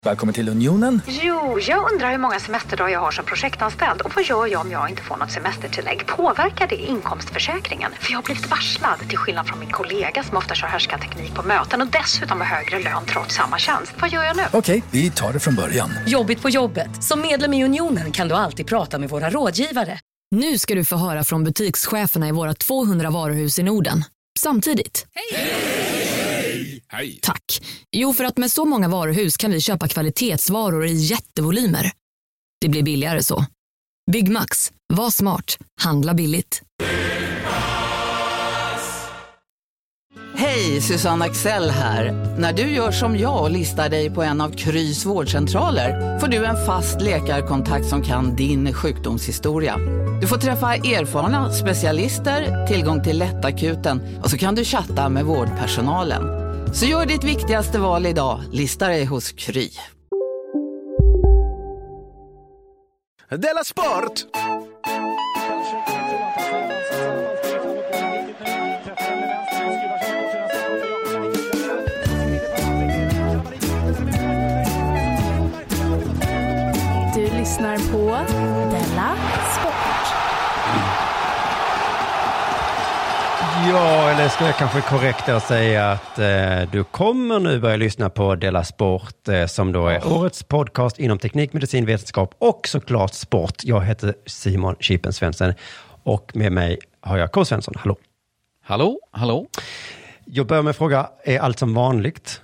Välkommen till Unionen. Jo, jag undrar hur många semesterdagar jag har som projektanställd. Och vad gör jag om jag inte får något semestertillägg? Påverkar det inkomstförsäkringen? För jag har blivit varslad, till skillnad från min kollega som ofta kör härskarteknik på möten och dessutom har högre lön trots samma tjänst. Vad gör jag nu? Okej, vi tar det från början. Jobbigt på jobbet. Som medlem i Unionen kan du alltid prata med våra rådgivare. Nu ska du få höra från butikscheferna i våra 200 varuhus i Norden. Samtidigt. Hej! Hej! Tack. Jo, för att med så många varuhus kan vi köpa kvalitetsvaror i jättevolymer. Det blir billigare så. Byggmax. Var smart. Handla billigt. Hej, Susanne Axel här. När du gör som jag och listar dig på en av Krys vårdcentraler får du en fast läkarkontakt som kan din sjukdomshistoria. Du får träffa erfarna specialister, tillgång till lättakuten och så kan du chatta med vårdpersonalen. Så gör ditt viktigaste val idag. Lista dig hos Kry. Della Sport! Du lyssnar på Della Sport. Ja, eller ska jag kanske korrekt att säga att du kommer nu börja lyssna på Della Sport som då är årets podcast inom teknik, medicin, vetenskap och såklart sport. Jag heter Simon Chippen Svensson och med mig har jag K. Svensson. Hallå. Hallå, hallå. Jag börjar med fråga, är allt som vanligt?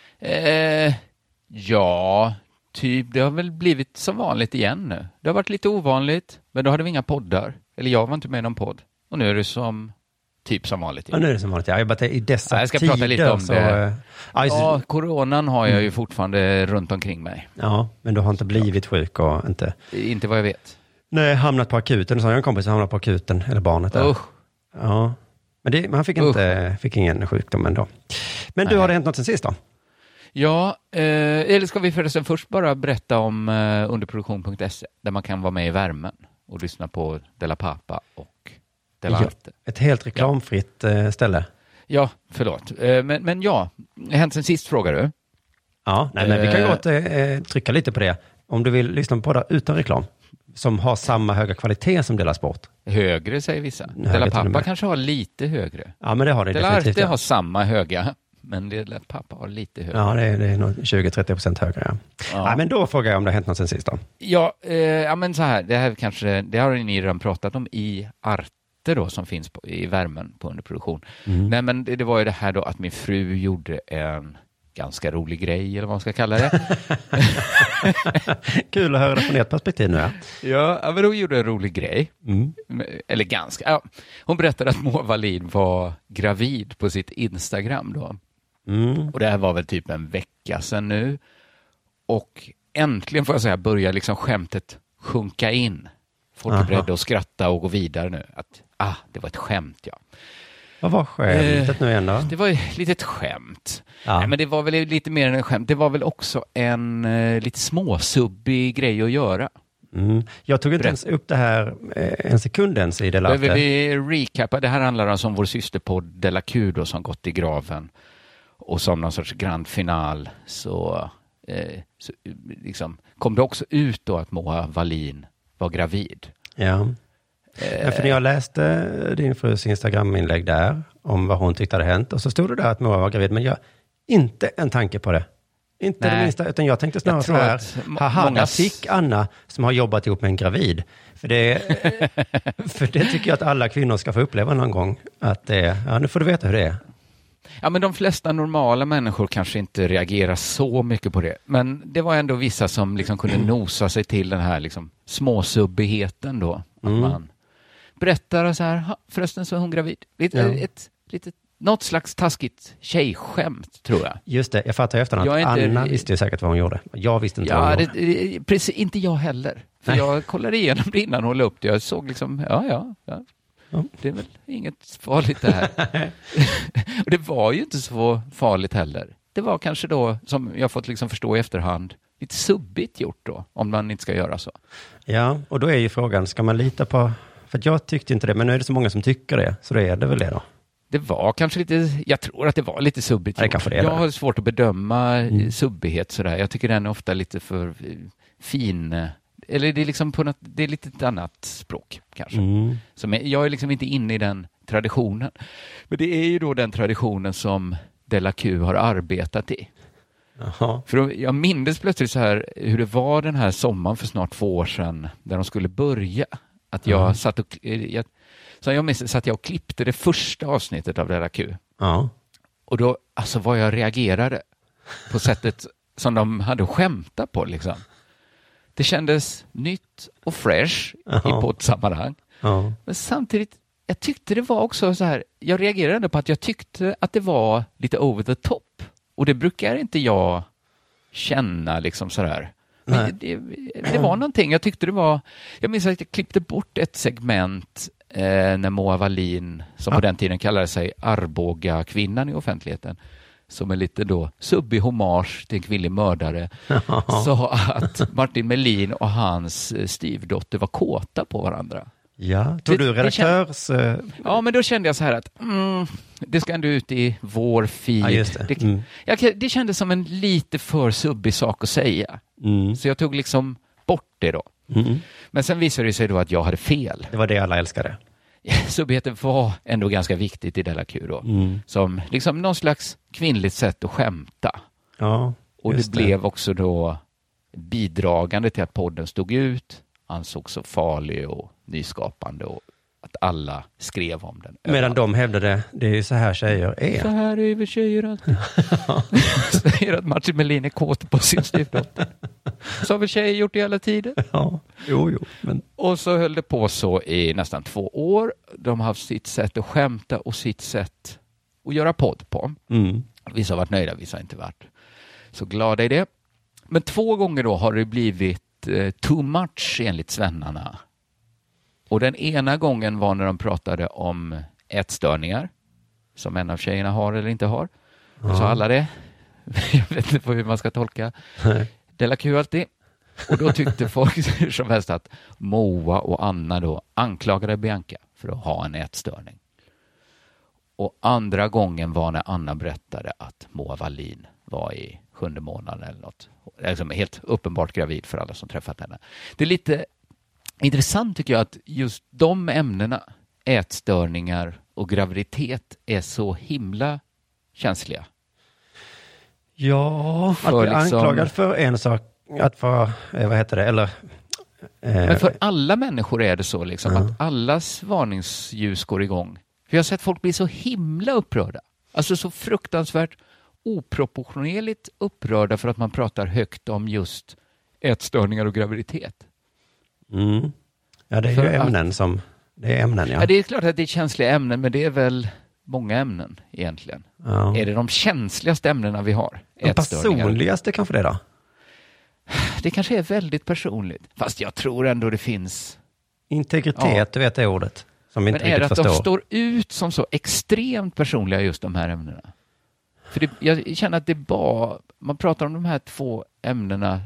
Ja, typ det har väl blivit som vanligt igen nu. Det har varit lite ovanligt, men då hade vi inga poddar. Eller jag var inte med i någon podd. Och nu är det som typ som vanligt igen. Ja, nu är det som vanligt. Jag bara i dessa jag ska tider prata lite om så, det. Ja, coronan har jag ju fortfarande runt omkring mig. Ja, men du har inte blivit sjuk och inte... Inte vad jag vet. Nej, hamnat på akuten. Så har jag en kompis som hamnat på akuten, eller barnet där. Ja, men han fick ingen sjukdom ändå. Men du, har det hänt något sen sist då? Ja, eller ska vi förresten först bara berätta om underproduktion.se där man kan vara med i värmen och lyssna på Della Pappa och Della Arte. Ett helt reklamfritt ställe. Ja, förlåt. Men ja, hänt sen sist frågar du. Ja, nej, men vi kan gott trycka lite på det. Om du vill lyssna på poddar utan reklam som har samma höga kvalitet som Della Sport. Högre säger vissa. Della Pappa kanske har lite högre. Ja, men det har det Della definitivt. Arte har samma höga, men Della Pappa har lite högre. Ja, det är nog 20-30% högre. Ja. Nej, men då frågar jag om det har hänt något sen sist då. Ja, men så här, det har ni redan pratat om i Arte då, som finns i värmen på underproduktion. Nej, men det var ju det här då att min fru gjorde en ganska rolig grej, eller vad man ska kalla det. Kul att höra det från ert perspektiv nu. Ja, men hon gjorde en rolig grej. Eller ganska. Ja. Hon berättade att Moa Wallin var gravid på sitt Instagram då. Och det här var väl typ en vecka sedan nu. Och äntligen får jag säga börjar liksom skämtet sjunka in. Folk är beredda att skratta och gå vidare nu. Att, det var ett skämt, ja. Vad var skämtet nu igen då? Det var ju lite ett skämt. Ja. Nej, men det var väl lite mer än en skämt. Det var väl också en lite småsubbig grej att göra. Jag tog inte ens upp det här en sekund ens i Della Arte. Vi recapar. Det här handlar alltså om vår systerpodd Della Q då, som gått i graven. Och som någon sorts grand final så liksom, kom det också ut då att Moa Wallin var gravid. Ja. För när jag läste din frus Instagram-inlägg där om vad hon tyckte hade hänt och så stod det där att Moa var gravid, men jag inte en tanke på det. Inte det minsta, utan jag tänkte snarare så här, där fick Anna som har jobbat ihop med en gravid. För det tycker jag att alla kvinnor ska få uppleva någon gång. Att nu får du veta hur det är. Ja, men de flesta normala människor kanske inte reagerar så mycket på det. Men det var ändå vissa som liksom kunde nosa sig till den här liksom småsubbigheten då. Att man berättar så här, förresten så är hon gravid. Något slags taskigt tjejskämt, tror jag. Just det, jag fattar ju efterhand att Anna visste ju säkert vad hon gjorde. Jag visste inte vad hon gjorde. Precis, inte jag heller. För jag kollade igenom det innan hon la upp det. Jag såg liksom, ja. Det är väl inget farligt det här. Och det var ju inte så farligt heller. Det var kanske då, som jag fått liksom förstå i efterhand, lite subbigt gjort då, om man inte ska göra så. Ja, och då är ju frågan, ska man lita på... För jag tyckte inte det, men nu är det så många som tycker det, så då är det väl det då. Det var kanske lite, jag tror att det var lite subbigt. Jag har svårt att bedöma subbighet sådär. Jag tycker den är ofta lite för fin. Eller det är liksom på något, det är lite ett annat språk kanske. Som jag är liksom inte inne i den traditionen. Men det är ju då den traditionen som Della Q har arbetat i. Aha. För jag minns plötsligt så här hur det var den här sommaren för snart 2 år sedan där de skulle börja. Att jag satt och jag klippte det första avsnittet av Della Q. Ja. Och då, alltså vad jag reagerade på sättet som de hade skämtat på liksom. Det kändes nytt och fresh i poddsammanhang. Ja. Men samtidigt, jag tyckte det var också så här, jag reagerade på att jag tyckte att det var lite over the top. Och det brukar inte jag känna liksom sådär. Men det var någonting, jag tyckte det var, jag minns att jag klippte bort ett segment när Moa Wallin, som på den tiden kallade sig Arboga kvinnan i offentligheten, som är lite då subbig hommage till en kvinnlig mördare, sa att Martin Melin och hans styvdotter var kåta på varandra. Ja, tog du redaktörs... Ja, men då kände jag så här att det ska ändå ut i vår feed. Ja, just det. Det kändes som en lite för subbig sak att säga. Så jag tog liksom bort det då. Men sen visade det sig då att jag hade fel. Det var det alla älskade. Subbigheten var ändå ganska viktigt i Della Q då. Som liksom någon slags kvinnligt sätt att skämta. Ja, och det blev också då bidragande till att podden stod ut, ansågs så farlig och nyskapande och att alla skrev om den. Medan de hävdade, det är ju så här tjejer är. Så här är vi tjejer alltid. Säger att Martin Melin är kåt på sin styvdotter. Så har väl tjejer gjort i alla tider. Ja, jo. Men... Och så höll det på så i nästan 2 år. De har haft sitt sätt att skämta och sitt sätt att göra podd på. Vissa har varit nöjda, vissa har inte varit så glada i det. Men 2 gånger då har det blivit too much enligt svennarna. Och den ena gången var när de pratade om ätstörningar som en av tjejerna har eller inte har. Så alla det. Jag vet inte hur man ska tolka. Della Q alltid. Och då tyckte folk som helst att Moa och Anna då anklagade Bianca för att ha en ätstörning. Och andra gången var när Anna berättade att Moa Wallin var i 7:e månaden eller något. Liksom helt uppenbart gravid för alla som träffat henne. Det är lite intressant tycker jag att just de ämnena, ätstörningar och graviditet, är så himla känsliga. Ja, att bli anklagad för en sak, att få, vad heter det, eller... Men för alla människor är det så liksom, att allas varningsljus går igång. För jag har sett folk bli så himla upprörda. Alltså så fruktansvärt oproportionerligt upprörda för att man pratar högt om just ätstörningar och graviditet. Ja, det är för ju ämnen som... Det är ämnen, ja. Ja, det är klart att det är känsliga ämnen, men det är väl många ämnen egentligen. Ja. Är det de känsligaste ämnena vi har? De personligaste kanske det då? Det kanske är väldigt personligt. Fast jag tror ändå det finns... Integritet, du vet det ordet. Som inte men är det att förstår. De står ut som så extremt personliga just de här ämnena? För jag känner att det bara... Man pratar om de här 2 ämnena...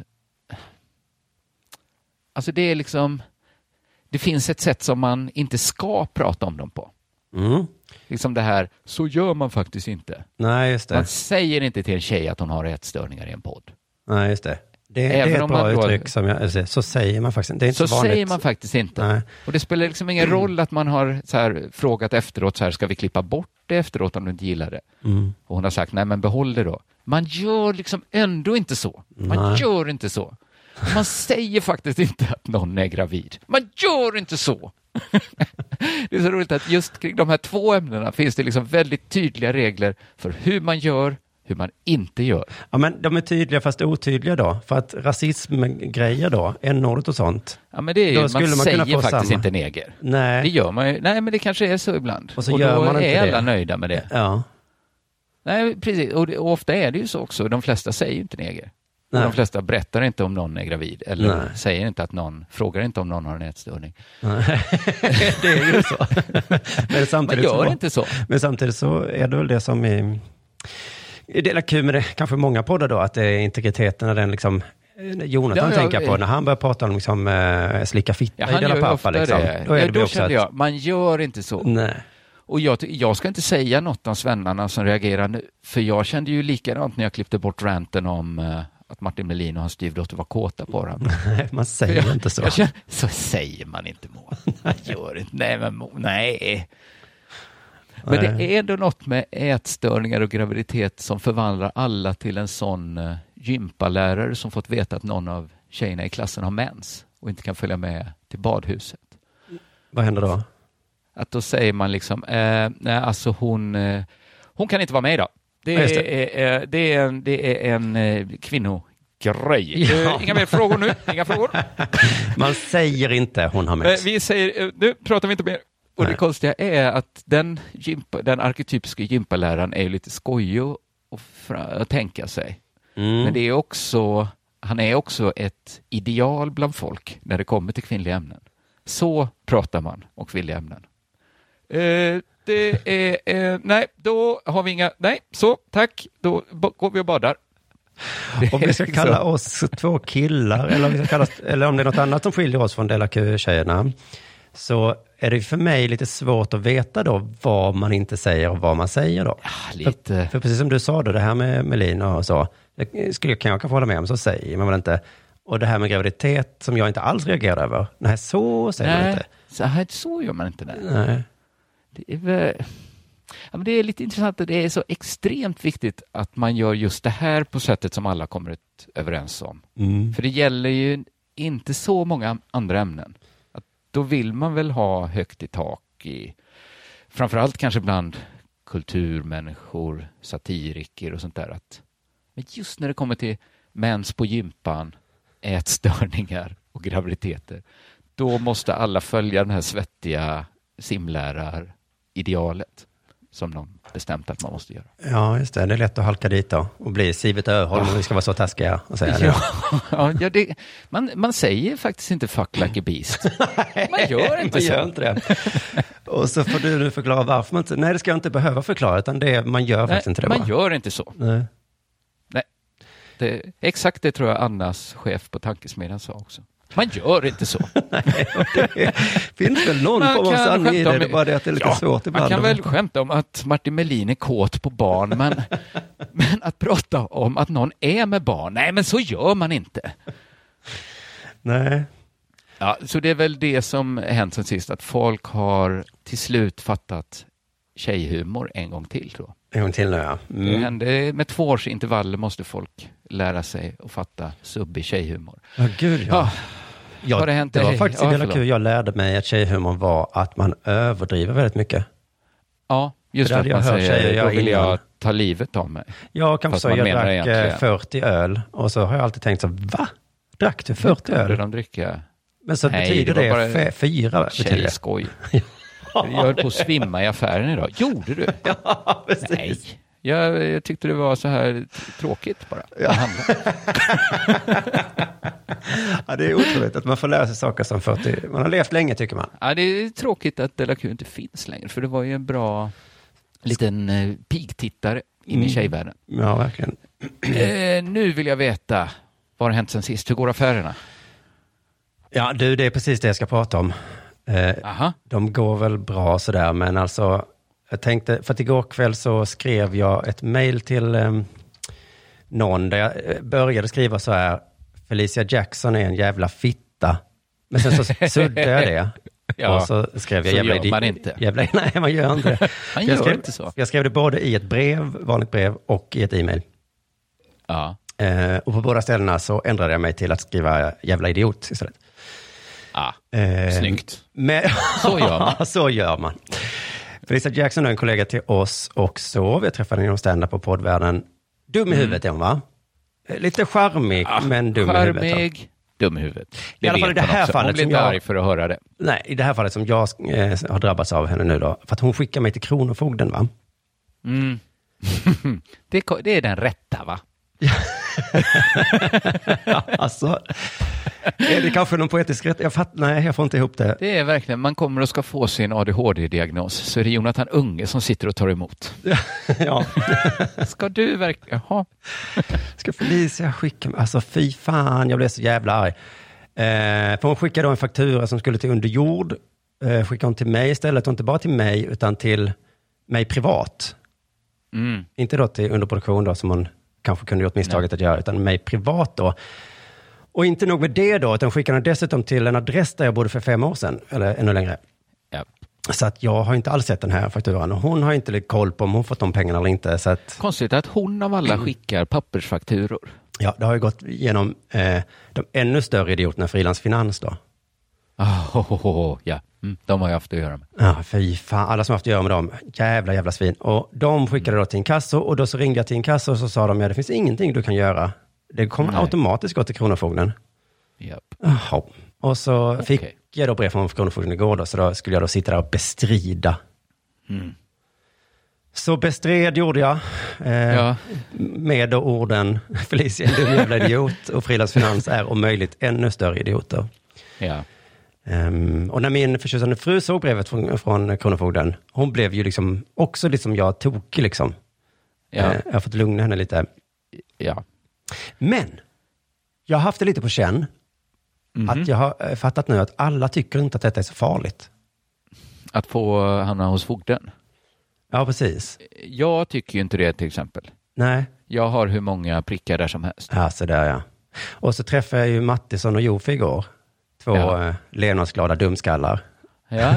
Alltså det är liksom... Det finns ett sätt som man inte ska prata om dem på. Liksom det här, så gör man faktiskt inte. Nej, just det. Man säger inte till en tjej att hon har ätstörningar i en podd. Nej, just det. Det är ett bra uttryck som jag... Så säger man faktiskt inte. Det är inte så vanligt. Säger man faktiskt inte. Nej. Och det spelar liksom ingen roll att man har så här, frågat efteråt, så här, ska vi klippa bort det efteråt om du inte gillar det? Och hon har sagt, nej men behåll det då. Man gör liksom ändå inte så. Man gör inte så. Man säger faktiskt inte att någon är gravid. Man gör inte så. Det är så roligt att just kring de här 2 ämnena finns det liksom väldigt tydliga regler för hur man gör, hur man inte gör. Ja, men de är tydliga fast otydliga då. För att rasismgrejer då, n-ordet och sånt. Ja, men det är ju, man säger faktiskt inte neger. Nej. Det gör man ju. Nej, men det kanske är så ibland. Och så gör man inte det. Och då är alla nöjda med det. Ja. Nej, precis. Och ofta är det ju så också. De flesta säger ju inte neger. Och de flesta berättar inte om någon är gravid. Eller säger inte att frågar inte om någon har en ätstörning. Nej. Det är ju så. Men samtidigt man gör inte så. Men samtidigt så är det väl det som i Della Q med det, kanske många poddar då, att det är integriteten och den liksom Jonathan tänker på när han börjar prata om liksom, slicka fitta i Della Pappa. Liksom. Då kände jag, man gör inte så. Nej. Och jag ska inte säga något om svennarna som reagerar nu, för jag kände ju likadant när jag klippte bort ranten om att Martin Melin och hans styvdotter var kåta på varandra. Nej, man säger inte så. Så säger man inte, Moa. Man gör inte. Nej, men nej. Men det är ändå något med ätstörningar och graviditet som förvandlar alla till en sån gympalärare som fått veta att någon av tjejerna i klassen har mens och inte kan följa med till badhuset. Vad händer då? Att då säger man liksom, nej, alltså hon kan inte vara med idag. Det är en kvinnogrej. Ja. Inga mer frågor nu. Inga frågor. Man säger inte hon har mens. Vi säger, nu pratar vi inte mer. Och det konstiga är att den arketypiska gympaläraren är ju lite skojig att tänka sig. Men det är också, han är också ett ideal bland folk när det kommer till kvinnliga ämnen. Så pratar man om kvinnliga ämnen. Det är, nej, då har vi inga, nej, så, tack, då går vi och badar. Om vi ska kalla oss två killar, eller om det är något annat som skiljer oss från Della Q-tjejerna, så är det för mig lite svårt att veta då vad man inte säger och vad man säger då. Ja, lite. För precis som du sa då, det här med Melin och så, det kan jag kanske hålla med om, så säger man väl inte. Och det här med graviditet som jag inte alls reagerar över. Nej, så säger man inte. Så gör man inte det. Nej. Det är väl... Ja, men det är lite intressant att det är så extremt viktigt att man gör just det här på sättet som alla kommer överens om. För det gäller ju inte så många andra ämnen. Då vill man väl ha högt i tak i, framförallt kanske bland kulturmänniskor, satiriker och sånt där. Men just när det kommer till mens på gympan, ätstörningar och graviditeter, då måste alla följa den här svettiga simläraridealet som de bestämt att man måste göra. Ja, just det. Det är lätt att halka dit då och bli Sivet Öholm om vi ska vara så taskiga och säga det. Man säger faktiskt inte fuck like a beast. Man gör inte så. Gör inte det. Och så får du nu förklara varför man inte... Nej, det ska jag inte behöva förklara, utan man gör faktiskt inte det. Man gör inte så. Nej. Exakt det tror jag Annas chef på Tankesmedjan sa också. Man gör inte så. Nej, det finns väl någon form av sanning i det. Det är bara det att det är lite svårt ibland. Man kan väl skämta om att Martin Melin är kåt på barn, men att prata om att någon är med barn, nej, men så gör man inte. Nej. Ja, så det är väl det som hänt sen sist, att folk har till slut fattat tjejhumor en gång till, tror jag. En gång till nu, ja. Det hände, med 2 års intervaller måste folk lära sig att fatta subbig tjejhumor. Ja, gud ja. Har det hänt? Det var faktiskt i Della Q jag lärde mig att tjejhumor var att man överdriver väldigt mycket. Ja, just det. Att man säger, då vill jag ta livet av mig. Ja, kanske så. Jag drack 40 öl och så har jag alltid tänkt så, va? Drack du 40 öl? De dricka? Men så betyder det 4. Tjejskoj. Jag höll på att svimma i affären idag. Gjorde du? Ja, precis. Nej. Jag tyckte det var så här tråkigt bara. Ja. Ja, det är otroligt att man får lära sig saker som 40. Man har levt länge, tycker man. Ja, det är tråkigt att Della Q inte finns längre. För det var ju en bra liten pigtittare in i tjejvärlden. Ja, verkligen. Nu vill jag veta, vad har hänt sen sist? Hur går affärerna? Ja, det är precis det jag ska prata om. De går väl bra sådär, men alltså jag tänkte, för att igår kväll så skrev jag ett mejl till någon där jag började skriva så här: Felicia Jackson är en jävla fitta. Men sen så suddade jag det. Ja, och så skrev jag jävla man inte. Nej, man gör inte det. Inte så. Jag skrev det både i ett brev, vanligt brev, och i ett e-mail. Ja. Och på båda ställena så ändrade jag mig till att skriva jävla idiot istället. Snyggt. Så gör man. Så gör man. Felicia Jackson är en kollega till oss också. Vi träffade henne inom stand-up på poddvärlden. Dum i huvudet är hon, va? Lite charmig, men dum i huvudet. Charmig, dum i huvudet. I alla fall i det här fallet. Hon blir inte arg för att höra det. Nej, i det här fallet som jag har drabbats av henne nu då. För att hon skickar mig till Kronofogden, va? Det är den rätta, va? Ja, alltså... Är det kanske någon poetisk rätt? Nej, jag får inte ihop det. Det är verkligen, man kommer och ska få sin ADHD-diagnos, så är det Jonathan Unge som sitter och tar emot. Ja. Ska du verkligen... Jaha. Ska Felicia skicka mig? Alltså fy fan, jag blev så jävla arg. För hon skickade då en faktura som skulle till Underjord. skickade hon till mig istället. Och inte bara till mig utan till mig privat. Inte då till underproduktion då, som hon kanske kunde gjort misstaget att göra, utan mig privat då. Och inte nog med det då, utan skickade dessutom till en adress där jag bodde för 5 år sedan, eller ännu längre. Ja. Så att jag har inte alls sett den här fakturan, och hon har inte koll på om hon fått de pengarna eller inte. Så att... Konstigt att hon av alla skickar pappersfakturor. Ja, det har ju gått igenom de ännu större idioterna, Frilansfinans då. Ja, de har jag haft att göra med. Ja, fy fan, alla som har haft att göra med dem, jävla svin. Och de skickade då till inkasso, och då så ringde jag till inkasso och så sa de, ja, det finns ingenting du kan göra. Det kommer automatiskt gå till Kronofogden. Yep. Jaha. Och så fick jag då brev från Kronofogden igår då, så då skulle jag då sitta där och bestrida. Så bestred gjorde jag med då orden Felicia, du jävla idiot, och Frilansfinans är om möjligt ännu större idioter. Ja. Och när min förtjusande fru såg brevet från Kronofogden, hon blev ju liksom också liksom jag tokig liksom. Ja. Jag har fått lugna henne lite. Ja. Men jag har haft det lite på känn att jag har fattat nu att alla tycker inte att detta är så farligt. Att få hamna hos fogden? Ja, precis. Jag tycker ju inte det till exempel. Nej. Jag har hur många prickar där som helst. Ja, så där ja. Och så träffade jag ju Mattisson och Jofi igår. 2 levnadsglada dumskallar. Ja.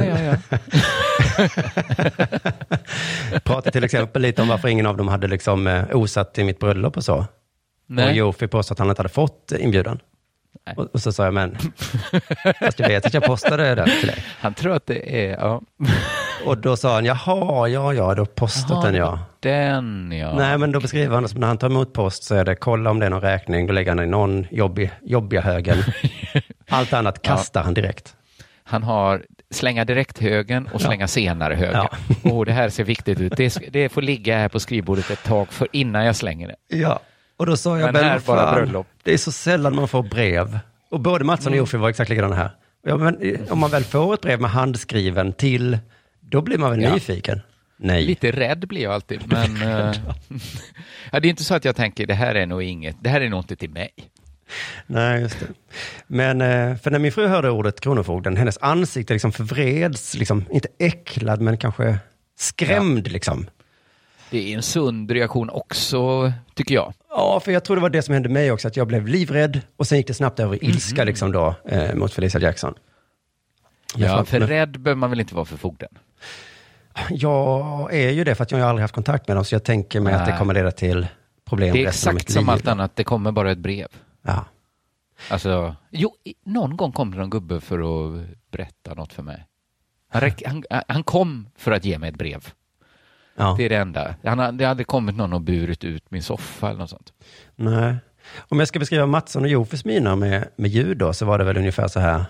Pratade till exempel lite om varför ingen av dem hade liksom osatt till mitt bröllop och så. Nej. Och Jofi påstod att han inte hade fått inbjudan. Och så sa jag, men fast du vet att jag postade det till dig. Han tror att det är, ja. Och då sa han, jaha, då postat den ja. Den ja. Nej, men då beskriver han det som när han tar emot post så är det, kolla om det är någon räkning, då lägger han i någon jobbiga högen. Allt annat kastar han direkt. Han har slänga direkt högen och slänga senare högen. Ja. Det här ser viktigt ut. Det får ligga här på skrivbordet ett tag för innan jag slänger det. Ja. Och då sa jag, men bara bröllop. Det är så sällan man får brev. Och både Mattsson och Jofi var exakt likadana här. Ja, men om man väl får ett brev med handskriven till, då blir man väl nyfiken. Nej. Lite rädd blir jag alltid. Men det är inte så att jag tänker, det här är nog inte till mig. Nej, just det. Men för när min fru hörde ordet Kronofogden, hennes ansikte liksom förvreds, liksom, inte äcklad, men kanske skrämd liksom. Det är en sund reaktion också, tycker jag. Ja, för jag tror det var det som hände mig också, att jag blev livrädd och sen gick det snabbt över i ilska liksom då, mot Felicia Jackson. För rädd behöver man väl inte vara för fogden? Jag är ju det, för att jag har aldrig haft kontakt med dem, så jag tänker mig att det kommer leda till problem. Det är exakt som allt annat, det kommer bara ett brev. Ja. Alltså, någon gång kom det någon gubbe för att berätta något för mig. Han kom för att ge mig ett brev. Ja. Det är det enda. Det hade kommit någon och burit ut min soffa eller något sånt. Nej. Om jag ska beskriva Mattsson och Jofis mina med ljud då, så var det väl ungefär så här.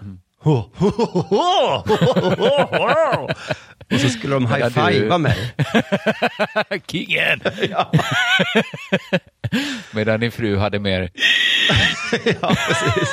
Och så skulle de high-fivea mig. Kingen! Ja. Medan din fru hade mer... Ja, precis.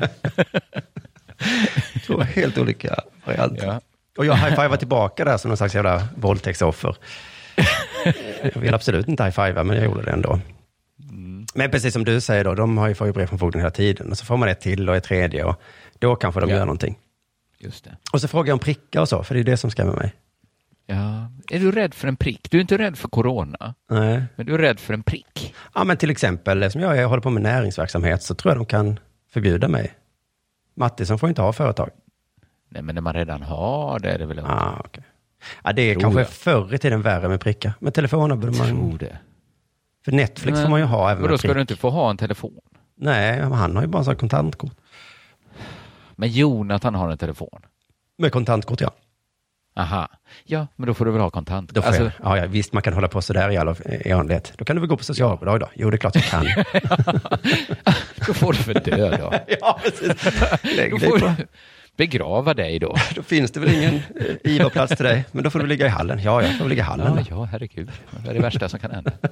Det var helt olika varianter. Ja. Och jag high-fivade tillbaka där som någon slags jävla våldtäktsoffer. Jag vill absolut inte high-fivea, men jag gjorde det ändå. Men precis som du säger då, de får ju brev från fogden hela tiden. Och så får man ett till och ett tredje, och då kanske de gör någonting. Just det. Och så frågar jag om prickar och så, för det är det som skrämmer mig. Ja. Är du rädd för en prick? Du är inte rädd för corona. Nej. Men du är rädd för en prick. Ja, men till exempel, som jag håller på med näringsverksamhet, så tror jag de kan förbjuda mig. Mattisson får inte ha företag. Nej, men när man redan har det är det väl inte. Okay. Ja, det är kanske förr i tiden värre med prickar. Men telefoner borde man... tror det. För Netflix får man ju ha även med då ska du inte få ha en telefon? Nej, han har ju bara en sån kontantkort. Men Jonathan har en telefon? Med kontantkort, ja. Aha. Ja, men då får du väl ha kontantkort. Då får ja, visst, man kan hålla på sådär i all enlighet. Då kan du väl gå på socialbidrag då? Jo, det är klart jag kan. Då får du väl dö då. Ja, precis. Då får du begrava dig då. Då finns det väl ingen IVA-plats till dig. Men då får du ligga i hallen. Ja, jag får ligga i hallen. Ja, herregud. Det är det värsta som kan hända.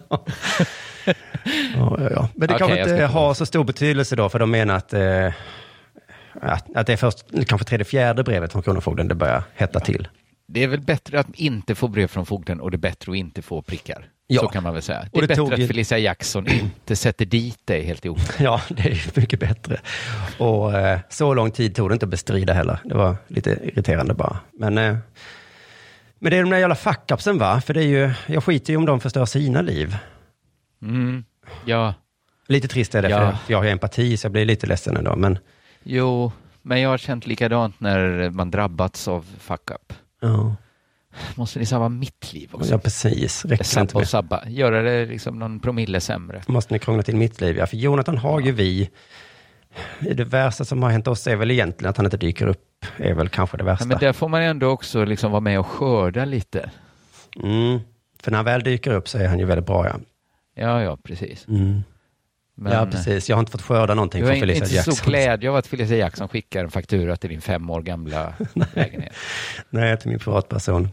Ja. Men det kanske inte har så stor betydelse då, för de menar att det är först kanske 3:e, 4:e brevet från Kronofogden det börjar hetta till. Det är väl bättre att inte få brev från fogden och det är bättre att inte få prickar. Ja. Så kan man väl säga. Det är bättre att Felicia Jackson inte sätter dit dig helt i onödan. Ja, det är mycket bättre. Och så lång tid tog det inte att bestrida heller. Det var lite irriterande bara. Men det är de där jävla fuck-upsen, va? För det är ju, jag skiter ju om de förstör sina liv. Ja. Lite trist är det, för jag har empati så jag blir lite ledsen ändå. Men... Jo, men jag har känt likadant när man drabbats av fuck-up. Ja. Måste ni sabba mitt liv också? Ja, precis. Sabba. Göra det liksom någon promille sämre. Måste ni krångla till mitt liv, ja. För Jonathan har ju vi... Det värsta som har hänt oss är väl egentligen att han inte dyker upp. Är väl kanske det värsta. Ja, men där får man ändå också liksom vara med och skörda lite. För när han väl dyker upp så är han ju väldigt bra, ja. Ja, precis. Men, ja, precis. Jag har inte fått skörda någonting från Felicia Jackson. Jag är inte så glädje av att Felicia Jackson skickar en faktura till din 5 år gamla lägenhet. Nej, till min privatperson.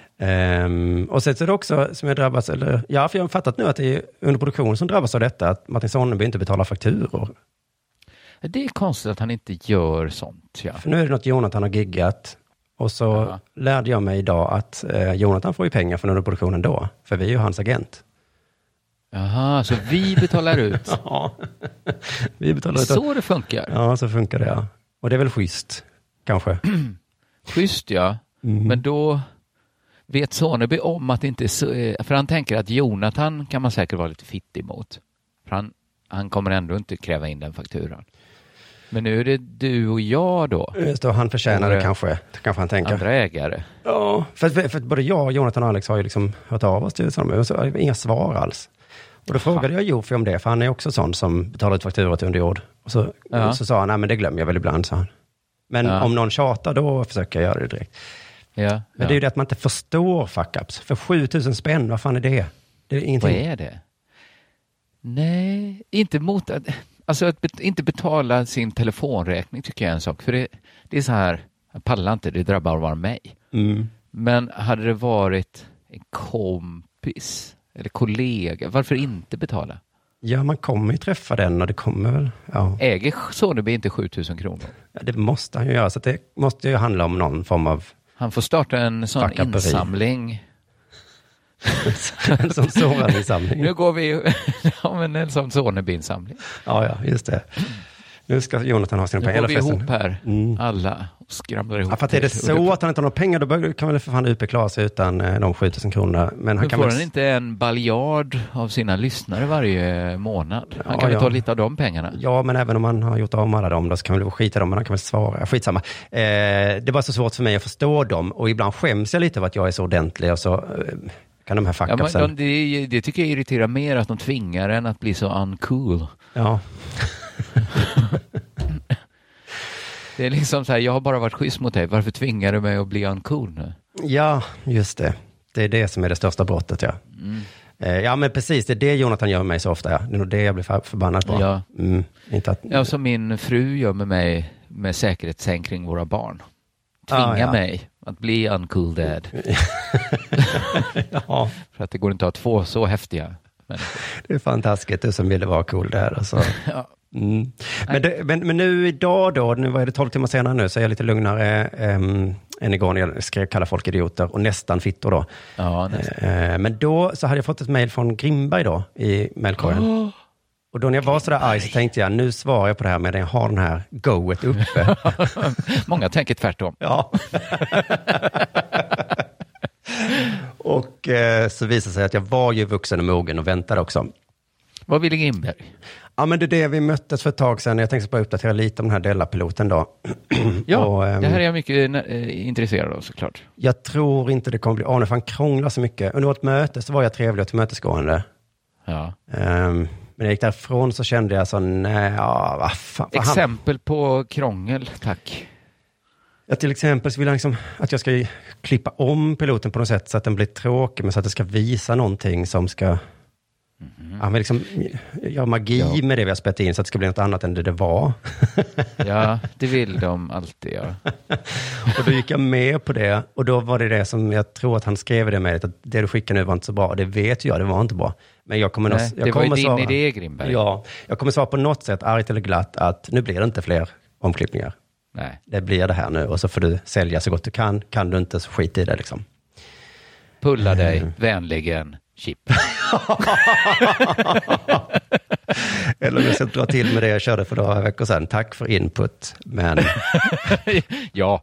Och sen så är det också som jag drabbas, för jag har fattat nu att det är under produktion som drabbas av detta, att Martin Sonneby inte betalar fakturor. Det är konstigt att han inte gör sånt, ja. För nu är det något Jonathan har giggat. Och så lärde jag mig idag att Jonathan får ju pengar från under produktionen då. För vi är ju hans agent. Jaha, så vi betalar ut? Ja, vi betalar ut. Så det funkar? Ja, så funkar det, ja. Och det är väl schysst, kanske. Schysst, ja. Men då vet Sonneby om att det inte är så... För han tänker att Jonathan kan man säkert vara lite fittig mot. För han kommer ändå inte kräva in den fakturan. Men nu är det du och jag då. Just då, han förtjänar det kanske han tänker. Andra ägare. Ja, för både jag, Jonathan och Alex har ju liksom hört av oss till Sonneby. Och så inga svar alls. Och då frågade jag Jofi om det, för han är också sån som betalar ut fakturor till underjord. Och så sa han, nej men det glömmer jag väl ibland, sa han. Men om någon tjatar, då försöker jag göra det direkt. Ja, men det är ju det att man inte förstår fuck-ups. För 7000 spänn, vad fan är det? Det är ingenting. Vad är det? Nej, inte mot att... Alltså att inte betala sin telefonräkning tycker jag är en sak. För det är så här, jag pallar inte, det drabbar bara mig. Men hade det varit en kompis eller kollega, varför inte betala? Ja, man kommer ju träffa den och det kommer väl... Ja. Äger Sonneby inte 7000 kronor? Ja, det måste han ju göra, så det måste ju handla om någon form av... Han får starta en sån insamling. En sån Sonneby-insamling. Nu går vi... Ja, men en sån Sonneby-insamling. Ja, just det. Nu ska Jonathan ha sina pengar. Nu går vi ihop här, alla, och skramlar ihop. Ja, för att är det så att han inte har några pengar, då kan väl för fan UP klara sig utan de 7000 kronor. Men han får han inte en baljard av sina lyssnare varje månad? Han kan väl ta lite av de pengarna? Ja, men även om man har gjort av med alla dem, då så kan väl skita dem, men han kan väl svara. Skitsamma. Det var så svårt för mig att förstå dem, och ibland skäms jag lite över att jag är så ordentlig, och så... kan de här fuck-upsen... Det tycker jag irriterar mer, att de tvingar en att bli så uncool. Ja. Det är liksom så här, jag har bara varit schysst mot dig. Varför tvingar du mig att bli uncool nu? Ja, just det. Det är det som är det största brottet, ja. Ja, men precis. Det är det Jonathan gör med mig så ofta, ja. Det är nog det jag blir förbannad på. Ja. Inte att... Ja, som min fru gör med mig med säkerhetssänk kring våra barn. Tvinga mig att bli uncool dad. Ja. För att det går inte att ha 2 så häftiga människor. Det är fantastiskt, du som ville vara cool där. Alltså. Ja. Men nu idag då, nu var det 12 timmar senare nu, så är jag lite lugnare än igår när jag skrev kalla folk idioter och nästan fittor då. Ja, nästan. Men då så hade jag fått ett mejl från Grimberg då i mejlkorgen. Och då när jag var så där arg så tänkte jag, nu svarar jag på det här med att jag har den här goet uppe. Många tänker tvärtom. Ja. Och så visade sig att jag var ju vuxen och mogen och väntade också. Vad ville Grimberg? Ja, men det är det vi möttes för ett tag sedan. Jag tänkte bara uppdatera lite om den här Della-piloten då. Ja, och, det här är jag mycket intresserad av såklart. Jag tror inte det kommer bli för han krånglar så mycket. Under vårt möte så var jag trevlig och tillmötesgående. Ja. Men när jag gick därifrån så kände jag så, nej, vad fan. Exempel på krångel, tack. Ja, till exempel så vill han liksom att jag ska klippa om piloten på något sätt så att den blir tråkig, men så att det ska visa någonting som ska... Han vill liksom göra magi med det vi har spelat in så att det ska bli något annat än det var. Ja, det vill de alltid göra. Och då gick jag med på det, och då var det som jag tror att han skrev i det med att det du skickar nu var inte så bra. Det vet jag, det var inte bra. Men jag kommer det var ju din idé, Grimberg. Ja, jag kommer svara på något sätt, argt eller glatt, att nu blir det inte fler omklippningar. Nej. Det blir det här nu och så får du sälja så gott du kan. Kan du inte så skit i det liksom. Pulla dig, vänligen, Chip. Eller du ska dra till med det jag körde för några veckor sedan. Tack för input, men... Ja.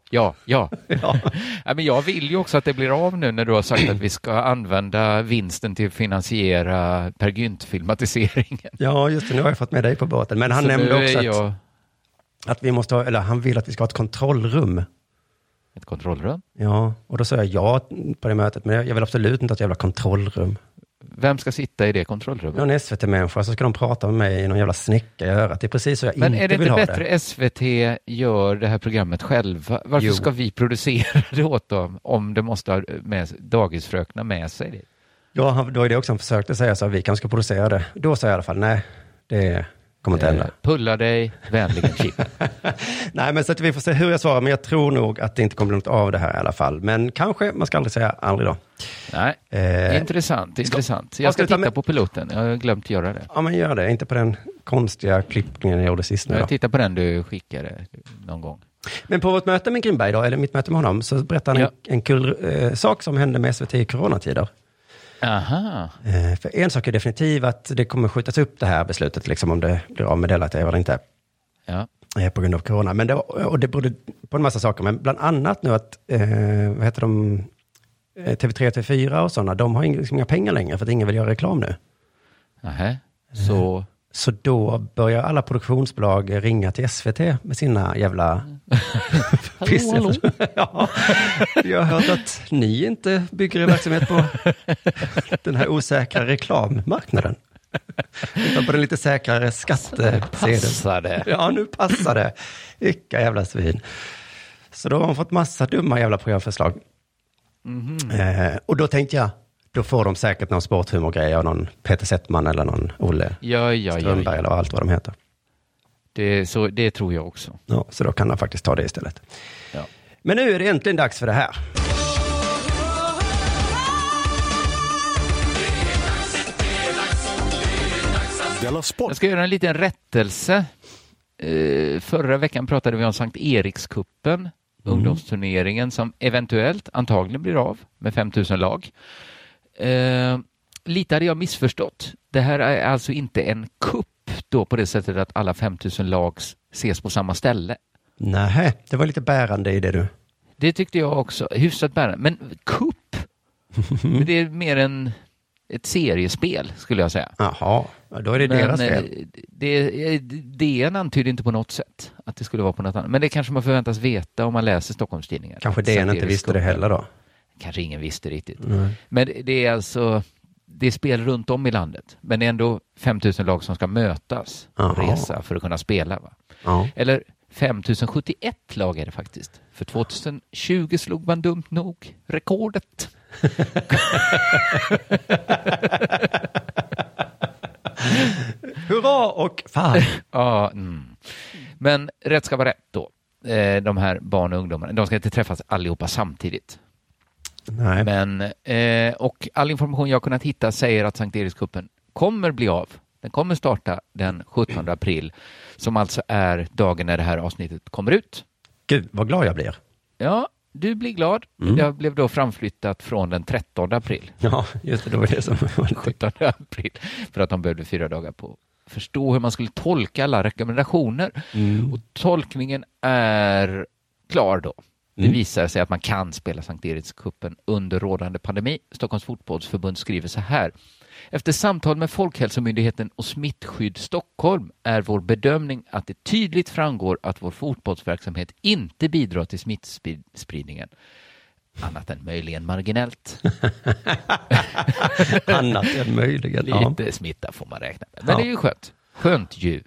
Men jag vill ju också att det blir av nu när du har sagt att vi ska använda vinsten till att finansiera Per Gynt-filmatiseringen. Ja, just det. Nu har jag fått med dig på båten. Men han så nämnde också att vi måste ha, eller han vill att vi ska ha ett kontrollrum. Ett kontrollrum? Ja, och då sa jag ja på det mötet, men jag vill absolut inte ha ett jävla kontrollrum. Vem ska sitta i det kontrollrummet? Någon SVT-människa, så ska de prata med mig i någon jävla snäcka i örat. Det är precis så jag inte vill ha det. Men är det inte bättre SVT gör det här programmet själva? Varför ska vi producera det åt dem om det måste ha med dagisfröknar med sig det? Ja, då är det också en försök att säga så att vi kanske ska producera det. Då säger jag i alla fall nej, det kommer inte hända. Pulla dig, vänligen Chip. Nej, men så att vi får se hur jag svarar, men jag tror nog att det inte kommer bli något av det här i alla fall. Men kanske, man ska aldrig säga aldrig då. Nej, intressant. Jag ska titta på piloten, jag har glömt göra det. Ja, men gör det, inte på den konstiga klippningen jag gjorde sist nu då. Jag tittar på den du skickade någon gång. Men på vårt möte med Grimberg då, eller mitt möte med honom, så berättade han en kul sak som hände med SVT i coronatider. Aha. För en sak är definitivt att det kommer skjutas upp det här beslutet, liksom om det blir av med Della-TV eller inte. Ja. På grund av corona. Men det berodde på en massa saker, men bland annat nu att vad heter de, TV3, TV4 och sådana, de har inga pengar längre för att ingen vill göra reklam nu. Aha. Så då börjar alla produktionsbolag ringa till SVT med sina jävla hallå. Ja, jag har hört att ni inte bygger er verksamhet på den här osäkra reklammarknaden. Utan på den lite säkrare skattesedeln. Passar det. Ja, nu passar det. Vilka jävla svin. Så då har de fått massa dumma jävla programförslag. Och då tänkte jag, då får de säkert någon sporthumorgrej av någon Peter Settman eller någon Olle Strömberg eller allt vad de heter. Det tror jag också. Ja, så då kan de faktiskt ta det istället. Ja. Men nu är det äntligen dags för det här. Jag ska göra en liten rättelse. Förra veckan pratade vi om Sankt Erikskuppen, ungdomsturneringen som eventuellt, antagligen blir av med 5000 lag. Lite hade jag missförstått. Det här är alltså inte en kupp då på det sättet att alla 5000 lag ses på samma ställe. Nej, det var lite bärande i det du. Det tyckte jag också. Hyfsat bärande. Men kupp, det är mer ett seriespel skulle jag säga. Jaha, då är det deras fel. DN antyder inte på något sätt att det skulle vara på något annat. Men det kanske man förväntas veta om man läser Stockholmstidningar. Kanske DN inte visste det heller då. Kanske ingen visste riktigt. Men det är alltså, det är spel runt om i landet. Men det är ändå 5000 lag som ska mötas och resa för att kunna spela. Va? Eller 5071 lag är det faktiskt. För 2020 slog man dumt nog rekordet. Hurra och fan! Ja, Men rätt ska vara rätt då. De här barn och ungdomarna, de ska inte träffas allihopa samtidigt. Nej. Men, och all information jag kunnat hitta säger att Sankt Erikskuppen kommer bli av. Den kommer starta den 17 april, som alltså är dagen när det här avsnittet kommer ut. Gud, vad glad jag blir. Ja, du blir glad. Det blev då framflyttat från den 13 april. Ja, just det, då var det som var 17 april. För att de behövde 4 dagar på att förstå hur man skulle tolka alla rekommendationer. Och tolkningen är klar då. Det visar sig att man kan spela Sankt Erikskuppen under rådande pandemi. Stockholms fotbollsförbund skriver så här. Efter samtal med Folkhälsomyndigheten och Smittskydd Stockholm är vår bedömning att det tydligt framgår att vår fotbollsverksamhet inte bidrar till smittspridningen. Annat än möjligen marginellt. Annat än möjligen. Lite smitta får man räkna med. Men det är ju skönt. Skönt ju.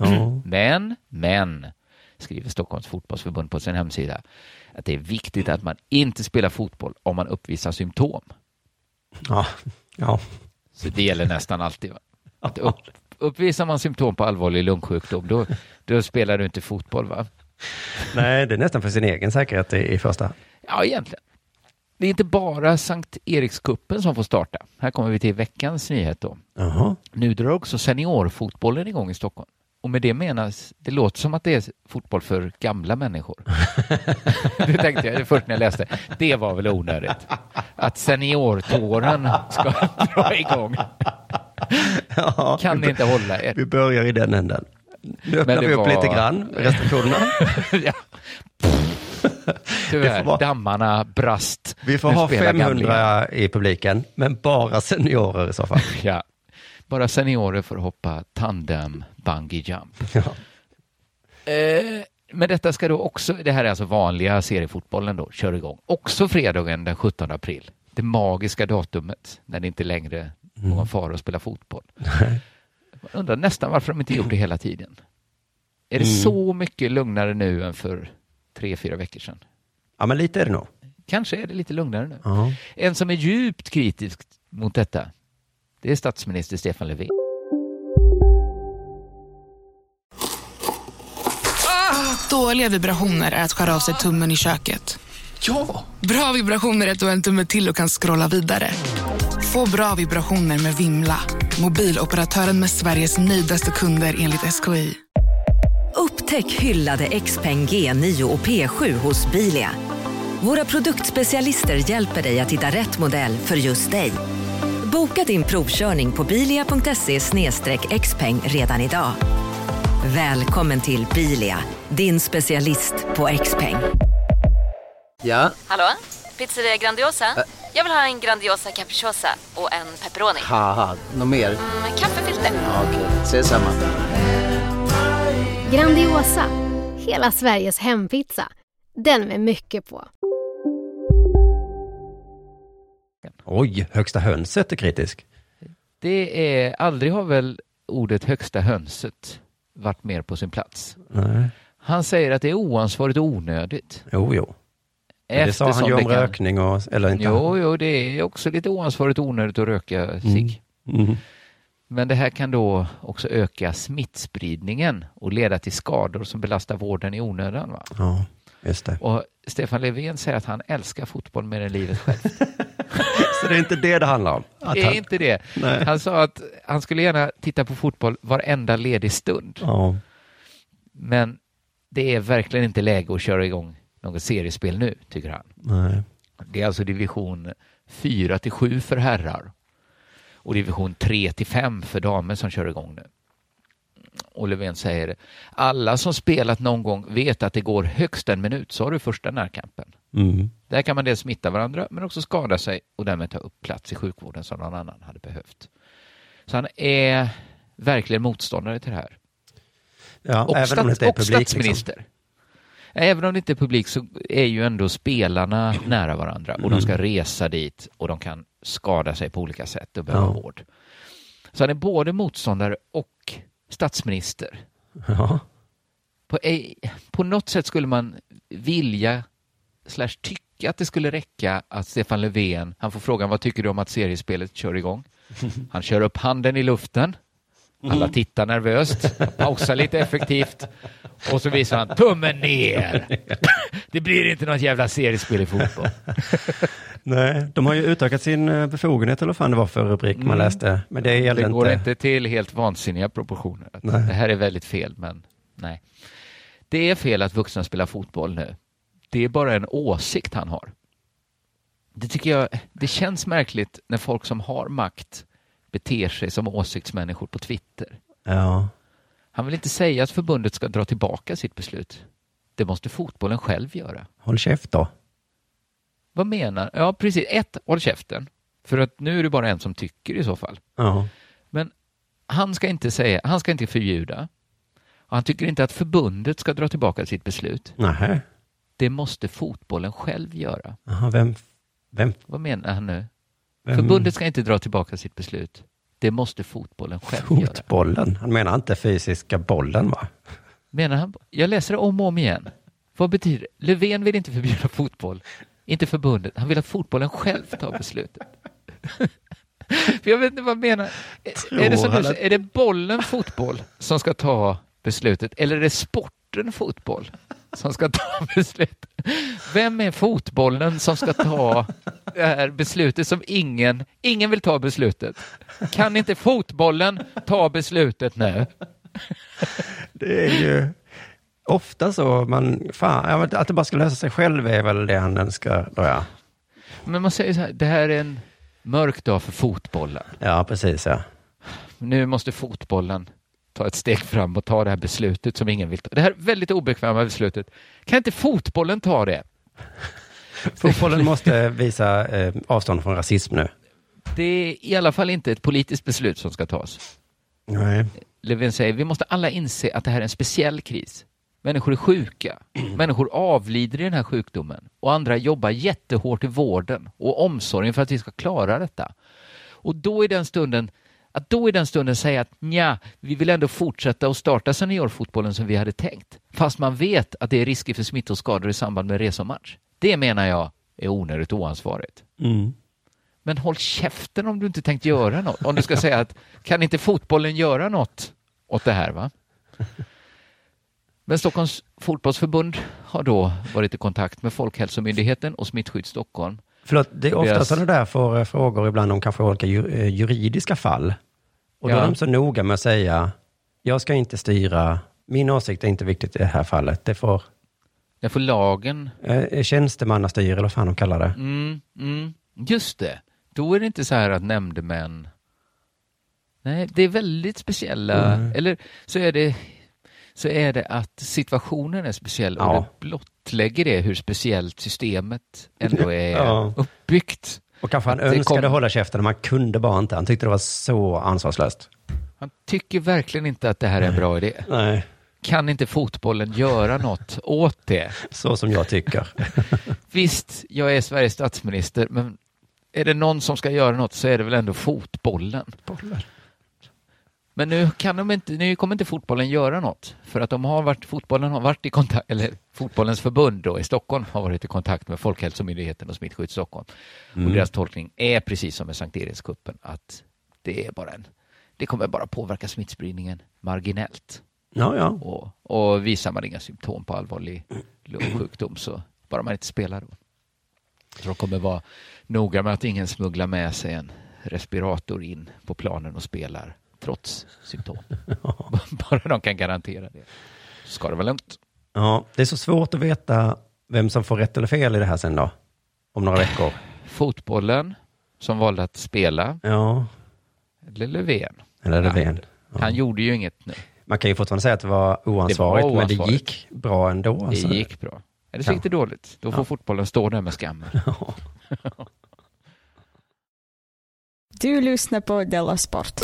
Men, skriver Stockholms fotbollsförbund på sin hemsida, att det är viktigt att man inte spelar fotboll om man uppvisar symptom. Ja. Så det gäller nästan alltid. Va? Att uppvisar man symptom på allvarlig lungsjukdom, då spelar du inte fotboll, va? Nej, det är nästan för sin egen säkerhet i första. Ja, egentligen. Det är inte bara Sankt Erikskuppen som får starta. Här kommer vi till veckans nyhet då. Nu drar också seniorfotbollen igång i Stockholm. Och med det menas, det låter som att det är fotboll för gamla människor. Det tänkte jag först när jag läste. Det var väl onödigt. Att seniortåren ska dra igång. Ja, kan ni inte hålla er? Vi börjar i den änden. Nu öppnar vi upp lite grann, restriktionerna. Ja. Tyvärr, dammarna brast. Vi får ha 500 i publiken, men bara seniorer i så fall. Ja, bara seniorer får hoppa tandem bungee jump. Ja. Men detta ska då också, det här är alltså vanliga seriefotbollen då, kör igång. Också fredagen den 17 april. Det magiska datumet när det inte längre någon fara att spela fotboll. Jag undrar nästan varför de inte gjort det hela tiden. Är det så mycket lugnare nu än för 3-4 veckor sedan? Ja, men lite är det nog. Kanske är det lite lugnare nu. Ja. En som är djupt kritisk mot detta, det är statsminister Stefan Löfven. Dåliga vibrationer är att skära av sig tummen i köket. Ja! Bra vibrationer är att du har en tumme till och kan scrolla vidare. Få bra vibrationer med Vimla. Mobiloperatören med Sveriges nöjdaste kunder enligt SKI. Upptäck hyllade XPeng G9 och P7 hos Bilia. Våra produktspecialister hjälper dig att hitta rätt modell för just dig. Boka din provkörning på bilia.se/xpeng redan idag. Välkommen till Bilia, din specialist på XPeng. Ja? Hallå? Pizzeria Grandiosa? Jag vill ha en Grandiosa capriciosa och en pepperoni. Haha, något mer? Kaffefilter. Ja, okej, ses samma. Grandiosa, hela Sveriges hempizza. Den med mycket på. Oj, högsta hönset är kritisk. Det är, aldrig har väl ordet högsta hönset varit mer på sin plats. Nej. Han säger att det är oansvarigt och onödigt. Jo. Det sa han ju om rökning och, eller inte. Jo, det är också lite oansvarigt och onödigt att röka cigg. Men det här kan då också öka smittspridningen och leda till skador som belastar vården i onödan. Va? Ja, just det. Och Stefan Löfven säger att han älskar fotboll mer än livet självt. Så det är inte det handlar om? Det är inte det. Nej. Han sa att han skulle gärna titta på fotboll varenda ledig stund. Ja. Men det är verkligen inte läge att köra igång något seriespel nu, tycker han. Nej. Det är alltså division 4-7 för herrar och division 3-5 för damer som kör igång nu. Och Löfven säger, alla som spelat någon gång vet att det går högst en minut, så har du första närkampen. Där kan man dels smitta varandra men också skada sig och därmed ta upp plats i sjukvården som någon annan hade behövt. Så han är verkligen motståndare till det här. Ja, och även om det inte är publik. Statsminister. Liksom. Även om det inte är publik så är ju ändå spelarna nära varandra och de ska resa dit och de kan skada sig på olika sätt och behöva vård. Så han är både motståndare och statsminister. Ja. På något sätt skulle man vilja / tycka att det skulle räcka att Stefan Löfven, han får frågan, vad tycker du om att seriespelet kör igång? Han kör upp handen i luften. Alla tittar nervöst, pausar lite effektivt och så visar han tummen ner. Det blir inte något jävla seriespel i fotboll. Nej, de har ju utökat sin befogenhet eller vad fan det var för rubrik man läste. Men det går inte till helt vansinniga proportioner. Det här är väldigt fel, men nej. Det är fel att vuxna spelar fotboll nu. Det är bara en åsikt han har. Det tycker jag, det känns märkligt när folk som har makt beter sig som åsiktsmänniskor på Twitter. Ja. Han vill inte säga att förbundet ska dra tillbaka sitt beslut. Det måste fotbollen själv göra. Håll käft då. Vad menar? Ja, precis. Håll käften. För att nu är det bara en som tycker i så fall. Ja. Men han ska inte förbjuda. Och han tycker inte att förbundet ska dra tillbaka sitt beslut. Nähä. Det måste fotbollen själv göra. Aha, vem? Vad menar han nu? Förbundet ska inte dra tillbaka sitt beslut. Det måste fotbollen själv göra. Fotbollen? Han menar inte fysiska bollen, va? Menar han? Jag läser det om och om igen. Vad betyder det? Löfven vill inte förbjuda fotboll. Inte förbundet. Han vill att fotbollen själv tar beslutet. För jag vet inte vad han menar. Är det bollen fotboll som ska ta beslutet? Eller är det sporten fotboll som ska ta beslutet? Vem är fotbollen som ska ta det här beslutet som ingen vill ta beslutet? Kan inte fotbollen ta beslutet nu? Det är ju ofta så att det bara ska lösa sig själv är väl det han önskar då, ja. Men man säger så här, det här är en mörk dag för fotbollen. Ja, precis, ja. Nu måste fotbollen ta ett steg fram och ta det här beslutet som ingen vill ta. Det här väldigt obekväma beslutet. Kan inte fotbollen ta det? Fotbollen måste visa avstånd från rasism nu. Det är i alla fall inte ett politiskt beslut som ska tas. Nej. Löfven säger, vi måste alla inse att det här är en speciell kris. Människor är sjuka. Människor avlider i den här sjukdomen. Och andra jobbar jättehårt i vården och omsorgen för att vi ska klara detta. Och då i den stunden säga att vi vill ändå fortsätta och starta seniorfotbollen som vi hade tänkt. Fast man vet att det är risker för smittoskador i samband med resomatch. Det menar jag är onödigt oansvarigt. Mm. Men håll käften om du inte tänkt göra något. Om du ska säga att kan inte fotbollen göra något åt det här, va? Men Stockholms fotbollsförbund har då varit i kontakt med Folkhälsomyndigheten och Smittskydd Stockholm. Förlåt, det är ofta sådana där får frågor ibland om kanske olika juridiska fall. Och då är de så noga med att säga, jag ska inte styra, min åsikt är inte viktigt i det här fallet. Det får lagen. Tjänstemannastyr eller vad fan de kallar det. Just det. Då är det inte så här att nämndemän... Nej, det är väldigt speciella... Eller så är det att situationen är speciell och det blottlägger det hur speciellt systemet ändå är uppbyggt. Och kanske han önskade hålla käften, men man kunde bara inte. Han tyckte det var så ansvarslöst. Han tycker verkligen inte att det här är en bra idé. Nej. Kan inte fotbollen göra något åt det? Så som jag tycker. Visst, jag är Sveriges statsminister, men är det någon som ska göra något så är det väl ändå fotbollen. Men nu kommer inte fotbollen göra något. För att fotbollen har varit i kontakt, eller fotbollens förbund då i Stockholm har varit i kontakt med Folkhälsomyndigheten och Smittskydd Stockholm. Och deras tolkning är precis som med Sankt Erikskuppen att det kommer bara påverka smittspridningen marginellt. Ja. Och visar man inga symptom på allvarlig lungsjukdom så bara man inte spelar då. Så de kommer vara noga med att ingen smugglar med sig en respirator in på planen och spelar trots symptom. Bara de kan garantera det. Så ska det vara lugnt. Ja, det är så svårt att veta vem som får rätt eller fel i det här sen då. Om några veckor. Fotbollen som valde att spela. Ja. Eller Löfven. Han gjorde ju inget nu. Man kan ju fortfarande säga att det var oansvarigt, men det gick bra ändå. Alltså. Det gick bra. Eller så gick det dåligt. Då får fotbollen stå där med skammen. Du lyssnar på Della Sport.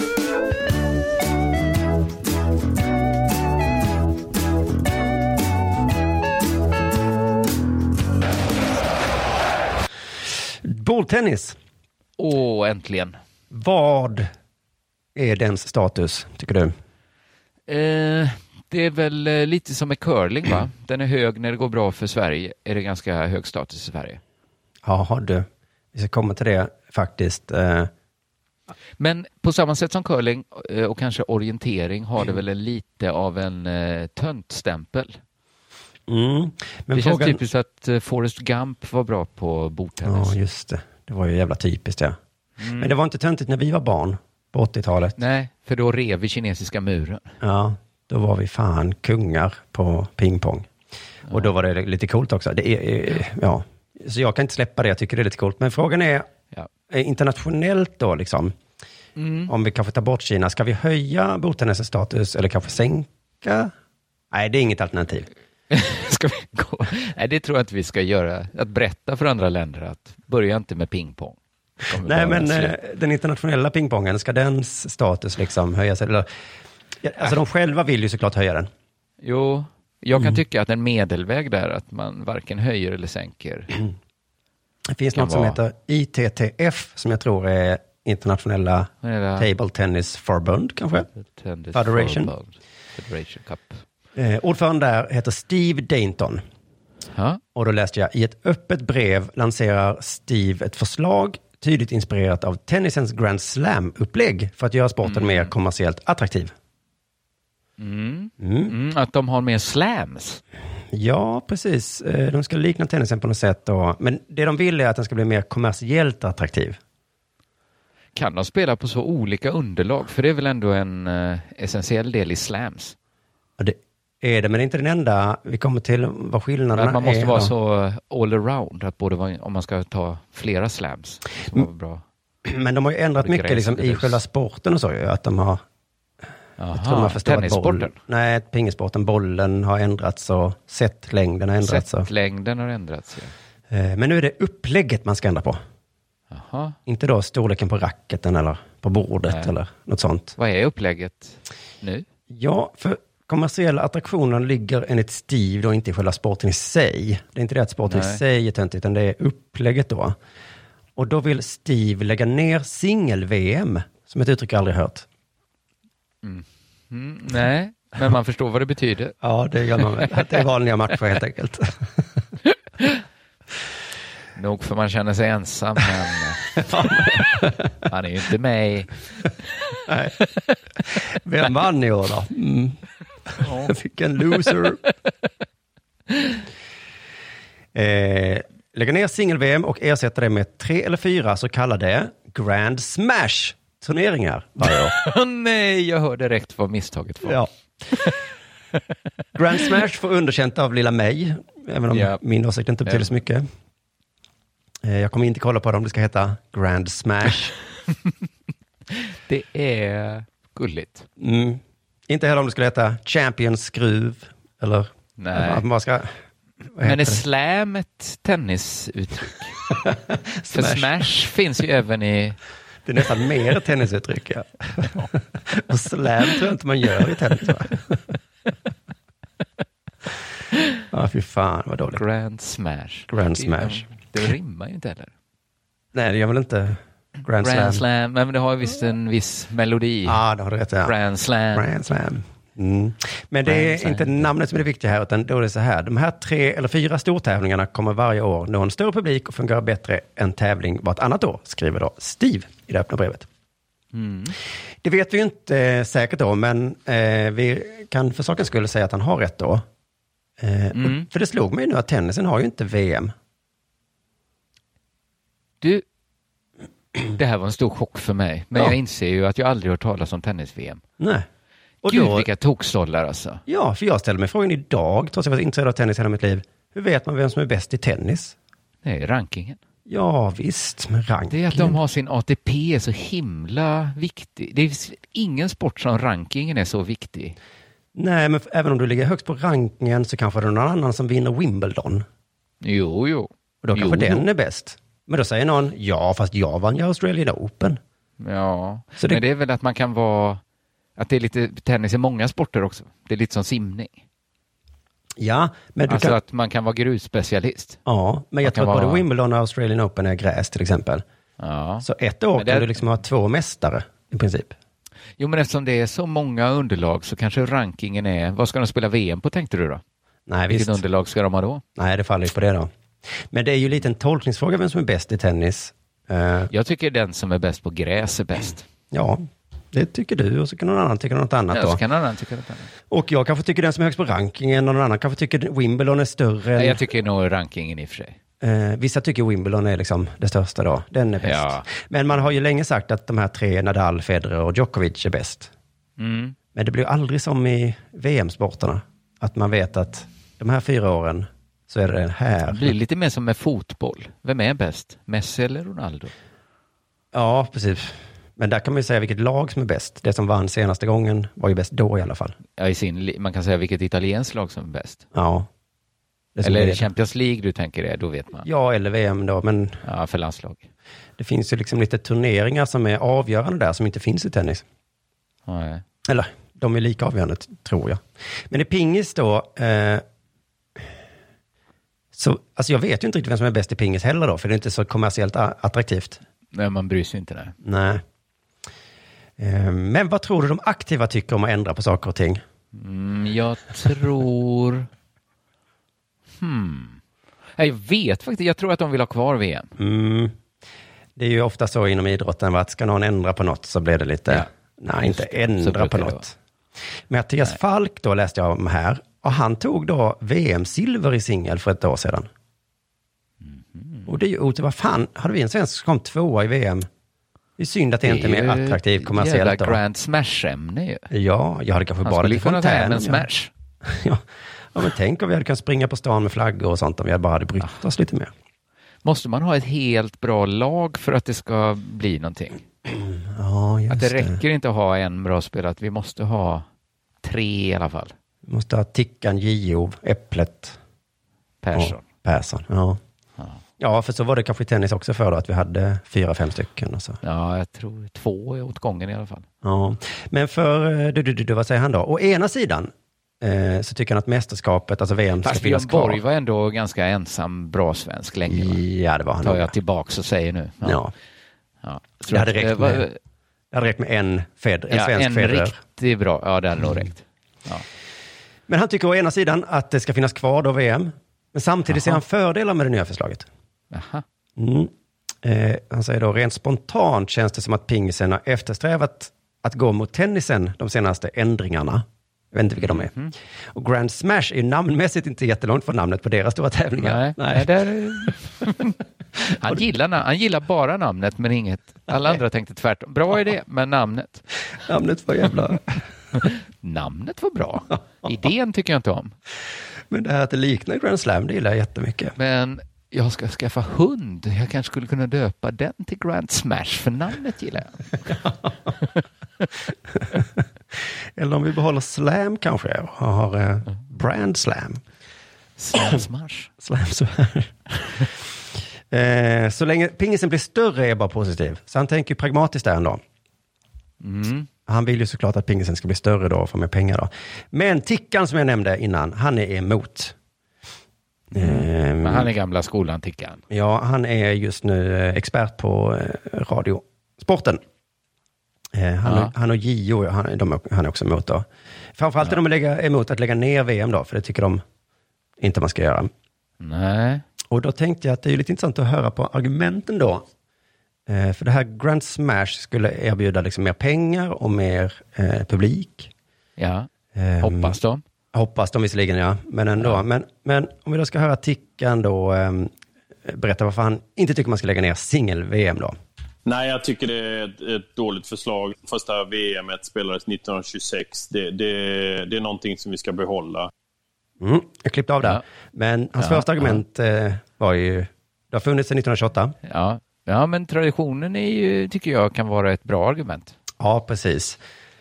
Bolltennis. Äntligen. Vad är dens status, tycker du? Det är väl lite som med curling, va? Den är hög när det går bra för Sverige. Är det ganska hög status i Sverige? Ja, du. Vi ska komma till det faktiskt. Men på samma sätt som curling och kanske orientering har det väl lite av en töntstämpel. Men det känns typiskt att Forrest Gump var bra på bordtennis. Ja, just det. Det var ju jävla typiskt, ja. Men det var inte töntigt när vi var barn på 80-talet. Nej, för då rev vi kinesiska muren. Ja, då var vi fan kungar på pingpong. Och då var det lite coolt också. Så jag kan inte släppa det, jag tycker det är lite coolt. Men frågan är internationellt då liksom. Om vi kanske tar bort Kina, ska vi höja bordtennisens status eller kanske sänka? Nej, det är inget alternativ. Ska vi gå? Nej, det tror jag inte vi ska göra. Att berätta för andra länder att börja inte med pingpong. Nej, men den internationella pingpongen, ska dens status liksom höjas? Eller, alltså de själva vill ju såklart höja den. Jo, jag kan tycka att en medelväg där, att man varken höjer eller sänker. Det finns något som heter ITTF, som jag tror är internationella Table Tennis Förbund, kanske? Federation Cup. Ordförande där heter Steve Dainton. Och då läste jag, i ett öppet brev lanserar Steve ett förslag tydligt inspirerat av tennisens Grand Slam-upplägg för att göra sporten mer kommersiellt attraktiv. Att de har mer slams. Ja, precis. De ska likna tennisen på något sätt då. Men det de vill är att den ska bli mer kommersiellt attraktiv. kan de spela på så olika underlag? För det är väl ändå en essentiell del i slams? Ja, det är det, men det är inte den enda. Vi kommer till vad skillnaderna är. Man måste vara så all around, att om man ska ta flera slams. Bra. Men de har ju ändrat mycket liksom, i själva sporten och så ju, att de har... tennissporten? Nej, pingissporten. Bollen har ändrats och setlängden har ändrats. Setlängden har ändrats, ja. Men nu är det upplägget man ska ändra på. Aha. Inte då storleken på racketen eller på bordet eller något sånt. Vad är upplägget nu? Ja, för kommersiella attraktioner ligger enligt Steve då inte i själva sporten i sig. Det är inte det att sporten i sig är töntigt, utan det är upplägget då. Och då vill Steve lägga ner singel-VM, som ett uttryck jag aldrig hört. Nej, men man förstår vad det betyder. Ja, det gör man väl. Det är vanliga matcher helt enkelt. Nog för man känner sig ensam, men han är ju inte med. Nej. Vem vann i år då? Jag fick en loser. Lägga ner singel-VM och ersätta det med 3 eller 4 så kallade Grand Smash-turneringar varje år. Nej, jag hör direkt vad misstaget var. Ja. Grand Smash får underkänt av lilla mig, även om min åsikt inte betyder så mycket. Jag kommer inte kolla på det om det ska heta Grand Smash. Det är gulligt. Inte heller om det skulle heta Champions Skruv eller... Nej. Man ska... Men är slam ett tennisuttryck? För smash finns ju även i... Det är nästan mer tennisuttryck, ja. Och slam tror jag inte man gör i tennis, va? Ja, fy fan vad dåligt. Grand Smash. Grand Smash. Det rimmar ju inte heller. Nej, det gör väl inte Grand Slam. Men det har ju visst en viss melodi. Ja, det har du rätt. Ja. Grand Slam. Men det är inte namnet som är det viktiga här, utan då är det så här. De här 3 eller 4 stortävlingarna kommer varje år nå en större publik och fungerar bättre än tävling vartannat år, skriver då Steve i det öppna brevet. Det vet vi ju inte säkert då, men vi kan för sakens skull säga att han har rätt då. För det slog mig nu att tennisen har ju inte VM. Du, det här var en stor chock för mig. Men jag inser ju att jag aldrig hört talas om tennis-VM. Nej. Och gud, vilka tokstollar alltså. Ja, för jag ställde mig frågan idag, trots att jag varit intresserad av tennis hela mitt liv. Hur vet man vem som är bäst i tennis? Nej, rankingen. Ja, visst, med rankingen. Det är att de har sin ATP så himla viktig. Det är ingen sport som rankingen är så viktig. Nej, men även om du ligger högst på rankingen så kanske det är någon annan som vinner Wimbledon. Jo. Och då kanske den är bäst. Men då säger någon, ja, fast jag vann ju Australian Open. Ja, så men det är väl att man kan vara... Att det är lite tennis i många sporter också. Det är lite som simning. Ja, men du alltså kan... att man kan vara grusspecialist. Ja, men jag tror att både Wimbledon och Australian Open är gräs till exempel. Ja. Så ett år kan du liksom ha 2 mästare i princip. Jo, men eftersom det är så många underlag så kanske rankingen är... Vad ska de spela VM på, tänkte du då? Nej, vilket underlag ska de ha då? Nej, det faller ju på det då. Men det är ju lite en tolkningsfråga vem som är bäst i tennis. Jag tycker den som är bäst på gräs är bäst. Ja, det tycker du och så kan någon annan tycka något annat då. Så kan någon annan tycka något annat. Och jag kanske tycker den som är högst på rankingen och någon annan kanske tycker Wimbledon är större. Nej, jag tycker nog rankingen i och för sig. Vissa tycker Wimbledon är liksom det största då. Den är bäst. Ja. Men man har ju länge sagt att de här 3, Nadal, Federer och Djokovic är bäst. Men det blir aldrig som i VM-sporterna. Att man vet att de här 4 åren så är det här. Det blir lite mer som med fotboll. Vem är bäst? Messi eller Ronaldo? Ja, precis. Men där kan man ju säga vilket lag som är bäst. Det som vann senaste gången var ju bäst då i alla fall. Ja, man kan säga vilket italienskt lag som är bäst. Ja. Eller är det Champions League du tänker det? Då vet man. Ja, eller VM då. Men ja, för landslag. Det finns ju liksom lite turneringar som är avgörande där som inte finns i tennis. Nej. Eller, de är lika avgörande tror jag. Men i pingis då... Så, alltså jag vet ju inte riktigt vem som är bäst i pingis heller då. För det är inte så kommersiellt attraktivt. Nej, man bryr sig inte det. Nej. Men vad tror du de aktiva tycker om att ändra på saker och ting? Jag tror... Jag vet faktiskt. Jag tror att de vill ha kvar VM. Det är ju ofta så inom idrotten att ska någon ändra på något så blir det lite... Ja. Nej, inte ändra på något. Mattias Falk då läste jag om här. Och han tog då VM-silver i singel för ett år sedan. Och det är ju vad fan, hade vi en svensk som kom 2 i VM? Det är synd att det inte är mer attraktivt kommersiellt. Jävla Grand Smash-ämne ju. Ja, jag hade kanske bara lite fontän. Ta hem en Smash. Ja, men tänk om vi hade kunnat springa på stan med flaggor och sånt om vi bara hade brytt oss lite mer. Måste man ha ett helt bra lag för att det ska bli någonting? Ja, just att det räcker inte att ha en bra spelare, att vi måste ha 3 i alla fall. Vi måste ha Tickan, Gio, Äpplet, Persson. Ja, för så var det kanske i tennis också för då, att vi hade 4-5 stycken. Och så. Ja, jag tror 2 åt gången i alla fall. Ja, men för du vad säger han då? Å ena sidan så tycker han att mästerskapet, alltså VM, ska finnas kvar. Borg var ändå ganska ensam bra svensk länge. Va? Ja, det var han. Tar jag tillbaka och säger nu. Ja. Det hade räckt med en svensk Federer. Riktigt bra. Ja, det hade nog räckt. Ja. Men han tycker å ena sidan att det ska finnas kvar då VM. Men samtidigt ser han fördelar med det nya förslaget. Aha. Han säger då, rent spontant känns det som att pingisen har eftersträvat att gå mot tennisen de senaste ändringarna. Jag vet inte vilka de är. Och Grand Smash är ju namnmässigt inte jättelångt från namnet på deras stora tävlingar. Nej. Han gillar bara namnet, men inget. Alla andra tänkte tvärtom. Bra idé, men namnet. Namnet var jävla... Namnet var bra. Idén tycker jag inte om. Men det här att det liknar Grand Slam, det gillar jag jättemycket. Men jag ska skaffa hund. Jag kanske skulle kunna döpa den till Grand Smash, för namnet gillar jag. Eller om vi behåller Slam kanske och har Brand Slam. Slam Smash. Slam Smash. Så länge pingisen blir större är bara positiv. Så han tänker pragmatiskt där ändå. Han vill ju såklart att pingisen ska bli större då och få mer pengar då. Men Tickan som jag nämnde innan, han är emot. Men han är gamla skolan, Tickan. Ja, han är just nu expert på radiosporten. Han och Gio, han är också emot då. Framförallt är de emot att lägga ner VM då, för det tycker de inte man ska göra. Nej. Och då tänkte jag att det är lite intressant att höra på argumenten då. För det här Grand Smash skulle erbjuda liksom mer pengar och mer publik. Ja, hoppas de visserligen, ja. Men ändå. Ja. Men om vi då ska höra Tickan då berätta varför han inte tycker man ska lägga ner singel-VM då. Nej, jag tycker det är ett dåligt förslag. Första VM:et spelades 1926. Det är någonting som vi ska behålla. Jag klippte av det. Men hans första argument var ju... Det har funnits sedan 1928. Ja, men traditionen är ju, tycker jag, kan vara ett bra argument. Ja, precis.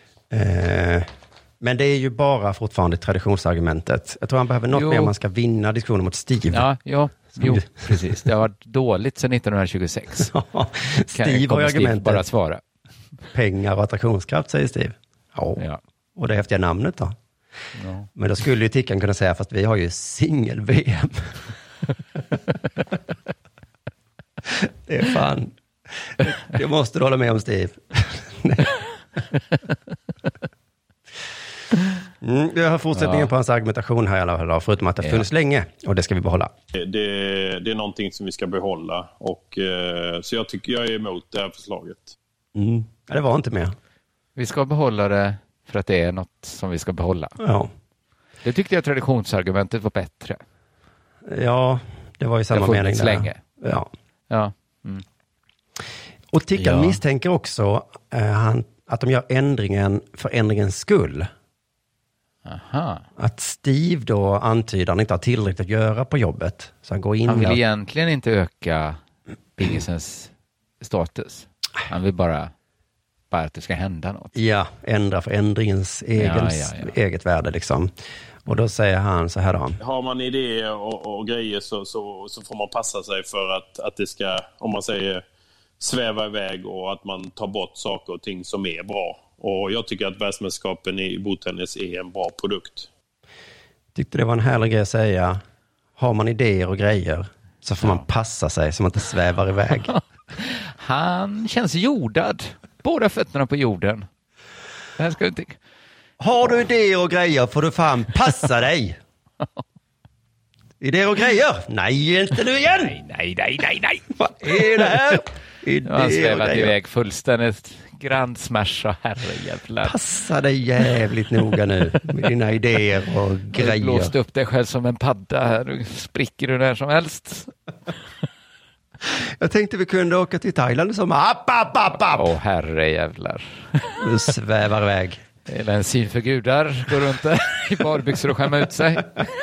Men det är ju bara fortfarande traditionsargumentet. Jag tror han behöver något mer om man ska vinna diskussionen mot Steve. Jo, precis. Det har varit dåligt sedan 1926. Steve har argumentet. Bara svara. Pengar och attraktionskraft, säger Steve. Ja. Och det häftiga namnet då. Ja. Men då skulle ju Tickan kunna säga, fast vi har ju singel-VM. Det är fan. Jag måste hålla med om Steve. Jag har fortsättningen på hans argumentation här i alla fall, förutom att det funnits länge, och det ska vi behålla. Det är någonting som vi ska behålla, och så jag är emot det här förslaget. Ja, det var inte mer. Vi ska behålla det för att det är något som vi ska behålla. Ja. Det tyckte jag traditionsargumentet var bättre. Ja, det var ju samma mening där. Länge. Ja. Och Tickan misstänker också att de gör ändringen för ändringens skull. Aha. Att Steve då antyder att han inte har tillräckligt att göra på jobbet. Så han går in. Han vill egentligen inte öka pingisens status. Han vill bara att det ska hända något. Ja, ändra för ändringens eget värde liksom. Och då säger han så här då. Har man idéer och grejer så får man passa sig för att det ska, om man säger, sväva iväg, och att man tar bort saker och ting som är bra. Och jag tycker att världsmästerskapen i bordtennis är en bra produkt. Tyckte det var en härlig grej att säga. Har man idéer och grejer så får man passa sig så man inte svävar iväg. Han känns jordad. Båda fötterna på jorden. Det här ska inte... Har du idéer och grejer får du fan passa dig. Idéer och grejer? Nej, inte nu igen. Nej. Vad är det här? Han har svävat iväg fullständigt. Grand Smash och herrejävlar. Passa dig jävligt noga nu med dina idéer och grejer. Du blåste upp dig själv som en padda här. Du spricker du när som helst. Jag tänkte vi kunde åka till Thailand och så Åh, herrejävlar. Du svävar iväg. Eller en syn för gudar går runt där i badbyxor och skämma ut sig.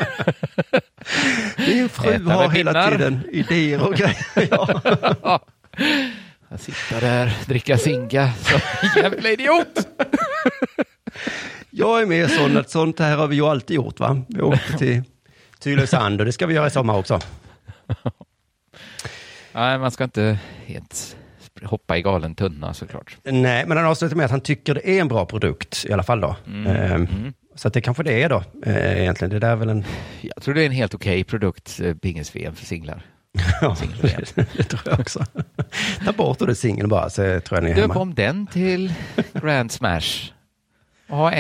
Min fru har hela tiden idéer och grejer. Ja. Jag sitter där, dricka singa. Så jävla idiot! Jag är med sånt här har vi ju alltid gjort, va? Vi åkte till Tylösand och det ska vi göra i sommar också. Nej, man ska inte helt hoppa i galen tunna såklart. Nej, men han avslutar med att han tycker det är en bra produkt i alla fall då. Så att det kanske det är då egentligen. Det där är väl en... Jag tror det är en helt okej produkt, Pingis-VM för singlar. Ja, det tror jag också. Ta bort det singeln bara, så tror jag ni är hemma. Döp om den till Grand Smash. Och ha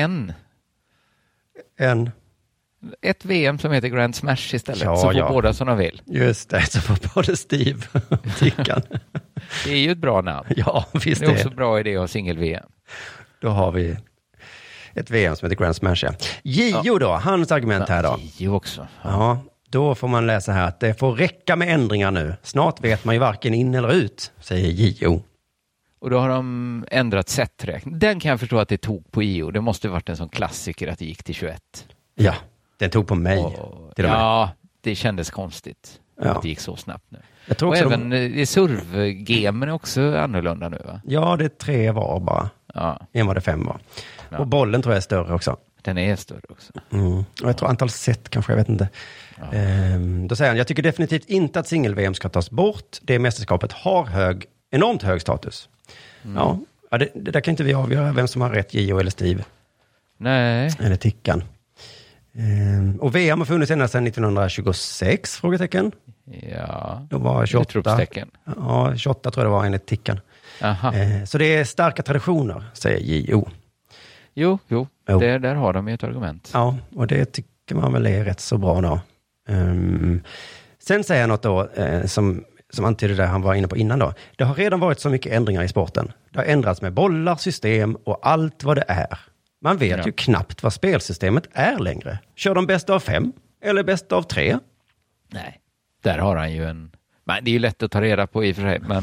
ett VM som heter Grand Smash istället. Ja, så får båda som de vill. Just det, så får både Steve och Tickan. Det är ju ett bra namn. Ja, visst det är också bra idé att ha singel-VM. Då har vi ett VM som heter Grand Smash. Gio då, hans argument här då. Gio också. Ja, då får man läsa här att det får räcka med ändringar nu. Snart vet man ju varken in eller ut, säger Gio. Och då har de ändrat seträkning. Den kan jag förstå att det tog på Gio. Det måste ha varit en sån klassiker att det gick till 21. Ja, den tog på mig. Ja, det kändes konstigt. Ja. Att det gick så snabbt nu. Jag tror och också även i surfgamen är också annorlunda nu, va? Ja, det är 3 var bara. Ja. En var det 5 var. Ja. Och bollen tror jag är större också. Den är större också. Och jag tror antal set kanske, jag vet inte. Ja. Då säger han, jag tycker definitivt inte att singel-VM ska tas bort. Det mästerskapet har enormt hög status. Ja, det där kan inte vi avgöra vem som har rätt, Gio eller Steve. Nej. Eller Tickan. Och VM har funnits ända sedan 1926, frågetecken. Ja. Då var 28. Utropstecken. Ja, 28 tror jag det var enligt Tickan. Så det är starka traditioner, säger Gio. Jo. Där har de ju ett argument. Ja, och det tycker man väl är rätt så bra då. Sen säger han något då som antyder det han var inne på innan då. Det har redan varit så mycket ändringar i sporten. Det har ändrats med bollar, system och allt vad det är. Man vet ju knappt vad spelsystemet är längre. Kör de bäst av 5 eller bäst av 3? Nej, där har han ju en... Men det är ju lätt att ta reda på i och för sig, men...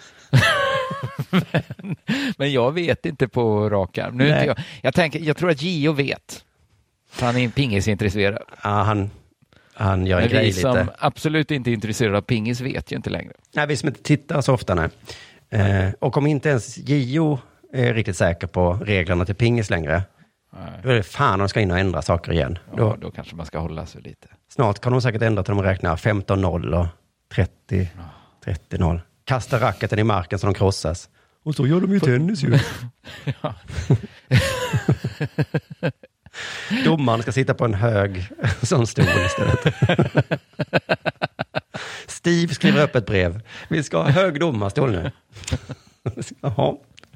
men jag vet inte på rak arm. Jag tror att Gio vet. Han är pingisintresserad. Ja, han gör en grej lite. Vi som absolut inte är intresserade av pingis vet ju inte längre. Nej, vi som inte tittar så ofta, nej. Och om inte ens Gio är riktigt säker på reglerna till pingis längre, då är det fan de ska in och ändra saker igen. Ja, då kanske man ska hålla sig lite. Snart kan de säkert ändra till de räknar 15-0 och 30-0. Kasta racketen i marken så de krossas. Och så gör de ju tennis ju. Ja. Domaren ska sitta på en hög sån stol istället. Steve skriver upp ett brev. Vi ska ha hög domarstol nu. Jaha.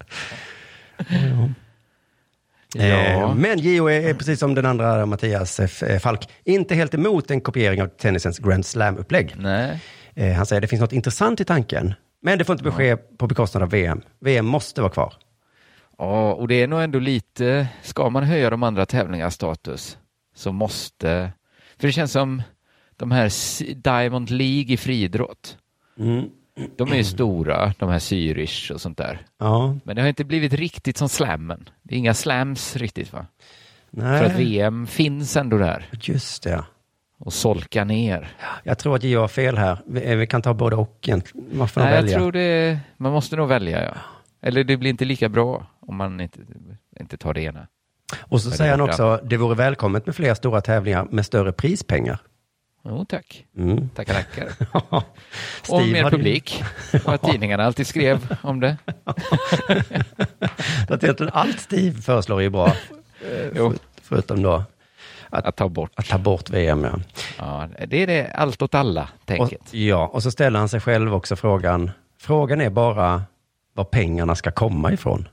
Men Gio är precis som den andra Mattias Falk inte helt emot en kopiering av tennisens Grand Slam-upplägg. Nej. Han säger det finns något intressant i tanken, men det får inte ske på bekostnad av VM. VM måste vara kvar. Ja, och det är nog ändå lite, ska man höja de andra tävlingarnas status så måste, för det känns som de här Diamond League i friidrott. De är ju stora, de här Zürich och sånt där. Ja. Men det har inte blivit riktigt som slammen. Det är inga slams riktigt, va? Nej. För att VM finns ändå där. Just det. Och solka ner. Jag tror att Gio har fel här. Vi kan ta både och egentligen. Man får välja. Jag tror man måste nog välja, ja. Eller det blir inte lika bra om man inte tar det ena. Och så säger han också, det vore välkommet med fler stora tävlingar med större prispengar. Jo, tack. Tackar. Och Steve mer publik. Och att tidningarna alltid skrev om det. Allt Steve föreslår är bra. Förutom då att ta bort VM. Ja. Ja, det är det allt åt alla tänket. Och så ställer han sig själv också frågan. Frågan är bara var pengarna ska komma ifrån.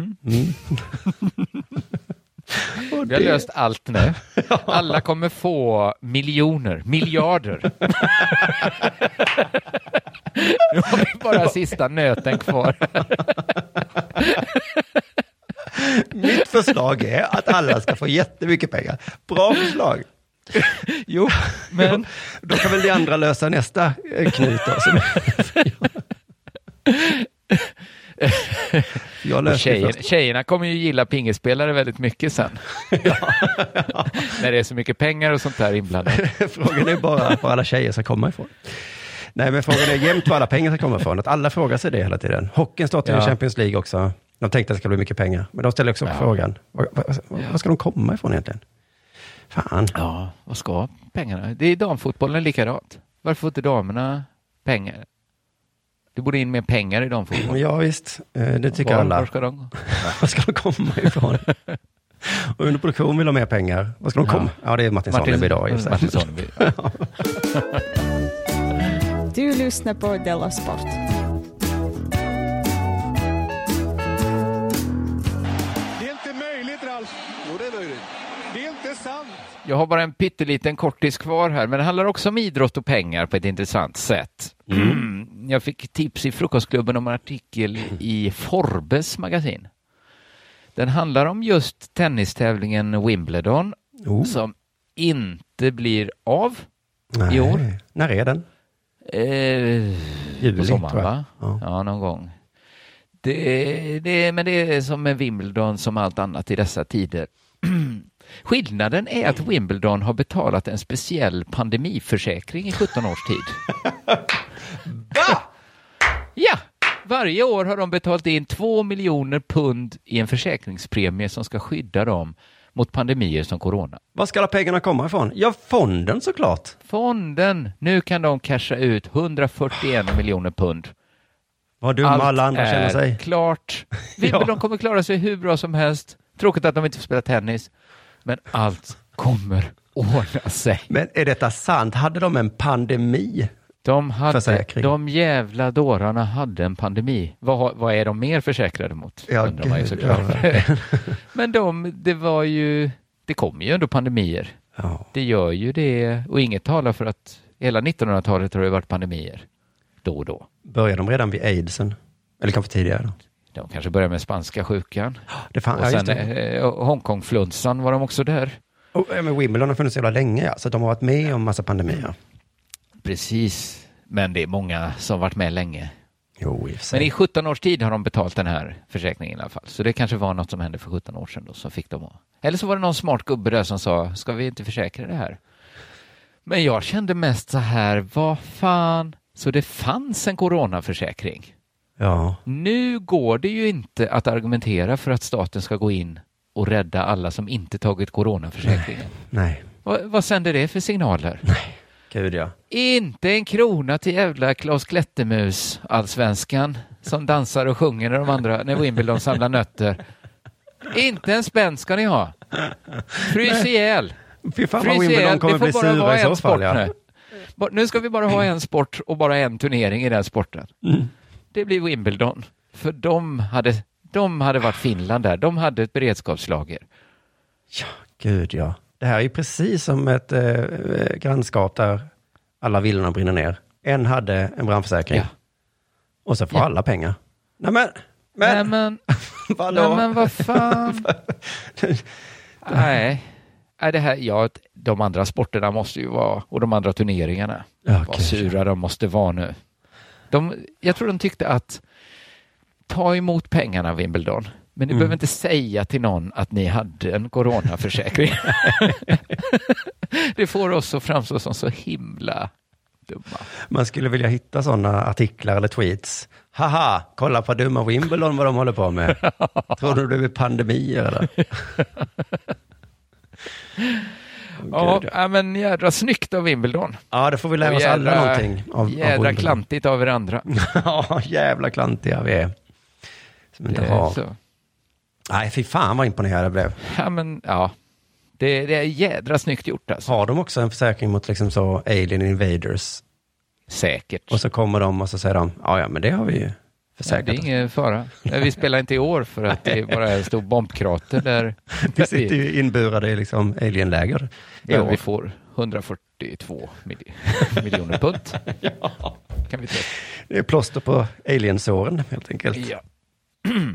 Vi har löst allt nu. Alla kommer få miljarder. Nu har vi bara sista nöten kvar. Mitt förslag är att alla ska få jättemycket pengar. Bra förslag. Jo, men... Då kan väl de andra lösa nästa knut då. Tjejerna kommer ju gilla pingespelare väldigt mycket sen. När det är så mycket pengar och sånt där inblandat. Frågan är bara var alla tjejer ska komma ifrån. Nej, men frågan är jämt var alla pengar ska komma ifrån. Att alla frågar sig det hela tiden. Hockeyn startar i Champions League också. De tänkte att det ska bli mycket pengar. Men de ställer också frågan. Var ska de komma ifrån egentligen? Fan. Ja, vad ska pengarna? Det är damfotbollen likadant. Varför får inte damerna pengar? Det borde in mer pengar i damfotbollen. Ja, visst. Det tycker alla. Var ska de? Var ska de komma ifrån? Och under produktion vill ha mer pengar. Var ska de komma? Ja, det är Martin Sonneby då. Martin Sonneby. Du lyssnar på Della Sport. Det är inte möjligt, Ralf. Jo, det är möjligt. Det är inte sant. Jag har bara en pytteliten kortis kvar här, men det handlar också om idrott och pengar på ett intressant sätt. Jag fick tips i frukostklubben om en artikel i Forbes magasin. Den handlar om just tennistävlingen Wimbledon som inte blir av i år. När är den? Juli, på sommaren, va? Ja, någon gång. Men det är som med Wimbledon som allt annat i dessa tider. Skillnaden är att Wimbledon har betalat en speciell pandemiförsäkring i 17 års tid. Va? Ja, varje år har de betalat in 2 miljoner pund i en försäkringspremie som ska skydda dem mot pandemier som corona. Var ska alla pengarna komma ifrån? Ja, fonden såklart. Fonden. Nu kan de casha ut 141 miljoner pund. Vad dumma alla andra känner sig. Allt är klart. Wimbledon kommer klara sig hur bra som helst. Tråkigt att de inte får spela tennis. Men allt kommer ordna sig. Men är detta sant? Hade de en pandemi? De jävla dårarna hade en pandemi. Vad är de mer försäkrade mot? Ja, undrar man ju såklart. Men det kommer ju ändå pandemier. Ja. Det gör ju det. Och inget talar för att hela 1900-talet har det varit pandemier. Då och då. Började de redan vid aidsen? Eller kanske tidigare då? De kanske började med spanska sjukan. Och sen Hongkong-flunsan var de också där. Men Wimbledon har funnits så jävla länge, så de har varit med om massa pandemier. Precis, men det är många som varit med länge. Jo, men i 17 års tid har de betalt den här försäkringen i alla fall. Så det kanske var något som hände för 17 år sedan då, så fick de. Eller så var det någon smart gubbe där som sa, ska vi inte försäkra det här? Men jag kände mest så här, vad fan? Så det fanns en coronaförsäkring. Ja. Nu går det ju inte att argumentera för att staten ska gå in och rädda alla som inte tagit coronaförsäkringen. Nej. Vad sänder det för signaler? Nej, gud ja. Inte en krona till jävla Klaus Klättermus, allsvenskan, som dansar och sjunger när Wimbledon samlar nötter. Inte en spänn ska ni ha. Frys ihjäl. Fy fan vad Wimbledon kommer bli sura i så fall. Ja. Nu ska vi bara ha en sport och bara en turnering i den sporten. Det blir Wimbledon. För de hade varit Finland där. De hade ett beredskapslager. Ja, gud ja. Det här är ju precis som ett grannskap där alla villorna brinner ner. En hade en brandförsäkring. Ja. Och så får alla pengar. Nej men vad fan? Nej, det här, de andra sporterna måste ju vara, och de andra turneringarna, vad sura de måste vara nu. Jag tror de tyckte att ta emot pengarna Wimbledon, men ni behöver inte säga till någon att ni hade en coronaförsäkring. Det får oss att framstå som så himla dumma. Man skulle vilja hitta sådana artiklar eller tweets. Haha, kolla på dumma Wimbledon vad de håller på med. Tror du det blir pandemier eller? Ja, men jädra snyggt av Wimbledon. Ja, det får vi lära oss alla någonting av jädra klantigt av er andra. Ja, jävla klantiga vi är. Som inte har. Så. Nej, fy fan vad imponerad jag blev. Ja, men ja. Det är jädra snyggt gjort alltså. Har de också en försäkring mot liksom så alien invaders? Säkert. Och så kommer de och så säger de, ja men det har vi ju försäkrat. Ja, det är ingen fara. Vi spelar inte i år för att det är bara en stor bombkrater där. Vi sitter ju inburade i liksom alienläger. Ja, vi får 142 miljoner pund. Ja. Kan vi ta. Det är plåster på aliensåren helt enkelt. Ja.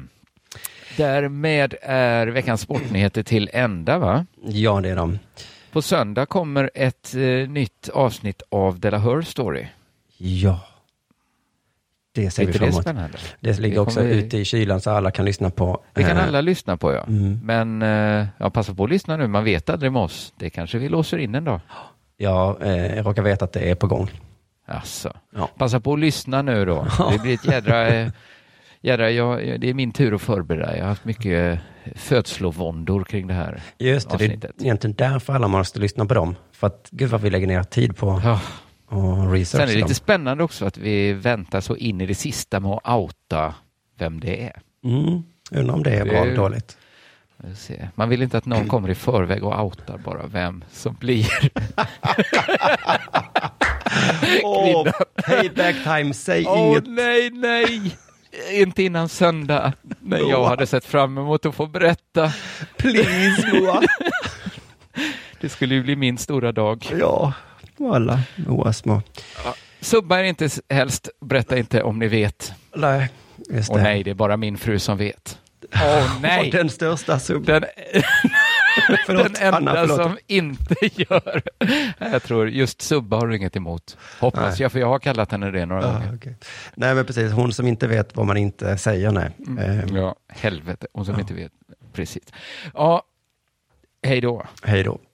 Därmed är veckans sportnyheter till ända, va? Ja, det är de. På söndag kommer ett nytt avsnitt av Della Her Story. Ja. Det ser vi framåt. Det ligger också ute i kylan så alla kan lyssna på. Det kan alla lyssna på, ja. Men passa på att lyssna nu. Man vet aldrig med oss. Det kanske vi låser in en dag. Ja, jag råkar veta att det är på gång. Alltså. Ja. Passa på att lyssna nu då. Det blir ett jädra det är min tur att förbereda. Jag har haft mycket födslovåndor kring det här. Just det, avsnittet. Det är egentligen därför alla måste lyssna på dem. För att gud vad vi lägger ner tid på och research. Sen är det lite spännande också att vi väntar så in i det sista med att outa vem det är. Undrar om det är bra eller dåligt. Man vill inte att någon kommer i förväg och outar bara vem som blir. Payback time, säg inget. Nej. Inte innan söndag. Men jag hade sett fram emot att få berätta. Please, Moa. Det skulle ju bli min stora dag. Ja, alla Moa små. Subba er inte helst. Berätta inte om ni vet. Nej, just det. Och nej, det är bara min fru som vet. Nej. Den största sub. Den enda som inte gör. Jag tror just Subba har inget emot. Hoppas jag, för jag har kallat henne det några gånger. Okay. Nej, men precis. Hon som inte vet vad man inte säger, nej. Ja, helvete. Hon som inte vet. Precis. Ja, hej då. Hej då.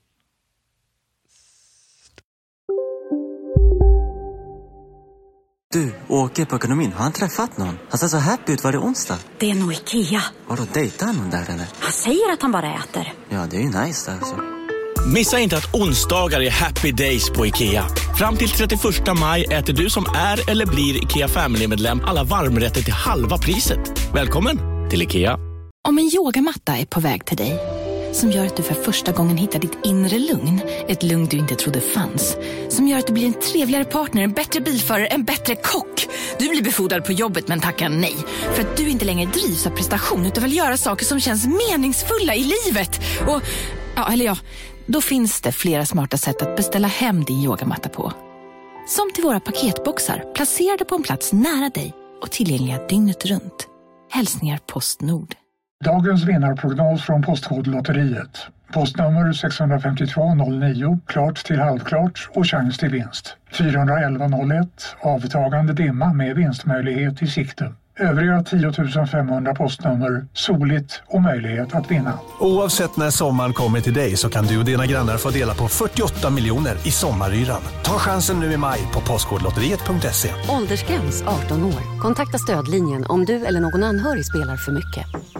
Du, Åke på ekonomin, har han träffat någon? Han ser så happy ut, var det onsdag? Det är nog Ikea. Vadå, dejtar han någon där eller? Han säger att han bara äter. Ja, det är ju nice alltså. Missa inte att onsdagar är happy days på Ikea. Fram till 31 maj äter du som är eller blir Ikea Family-medlem alla varmrätter till halva priset. Välkommen till Ikea. Om en yogamatta är på väg till dig, som gör att du för första gången hittar ditt inre lugn, ett lugn du inte trodde fanns, som gör att du blir en trevligare partner, en bättre bilförare, en bättre kock. Du blir befordrad på jobbet men tackar nej, för att du inte längre drivs av prestation utan vill göra saker som känns meningsfulla i livet. Och, då finns det flera smarta sätt att beställa hem din yogamatta på. Som till våra paketboxar, placerade på en plats nära dig och tillgängliga dygnet runt. Hälsningar Postnord. Dagens vinnarprognos från Postkodlotteriet. Postnummer 65209, klart till halvklart och chans till vinst. 41101, avtagande dimma med vinstmöjlighet i sikte. Övriga 10 500 postnummer, soligt och möjlighet att vinna. Oavsett när sommaren kommer till dig så kan du och dina grannar få dela på 48 miljoner i sommaryran. Ta chansen nu i maj på postkodlotteriet.se. Åldersgräns 18 år. Kontakta stödlinjen om du eller någon anhörig spelar för mycket.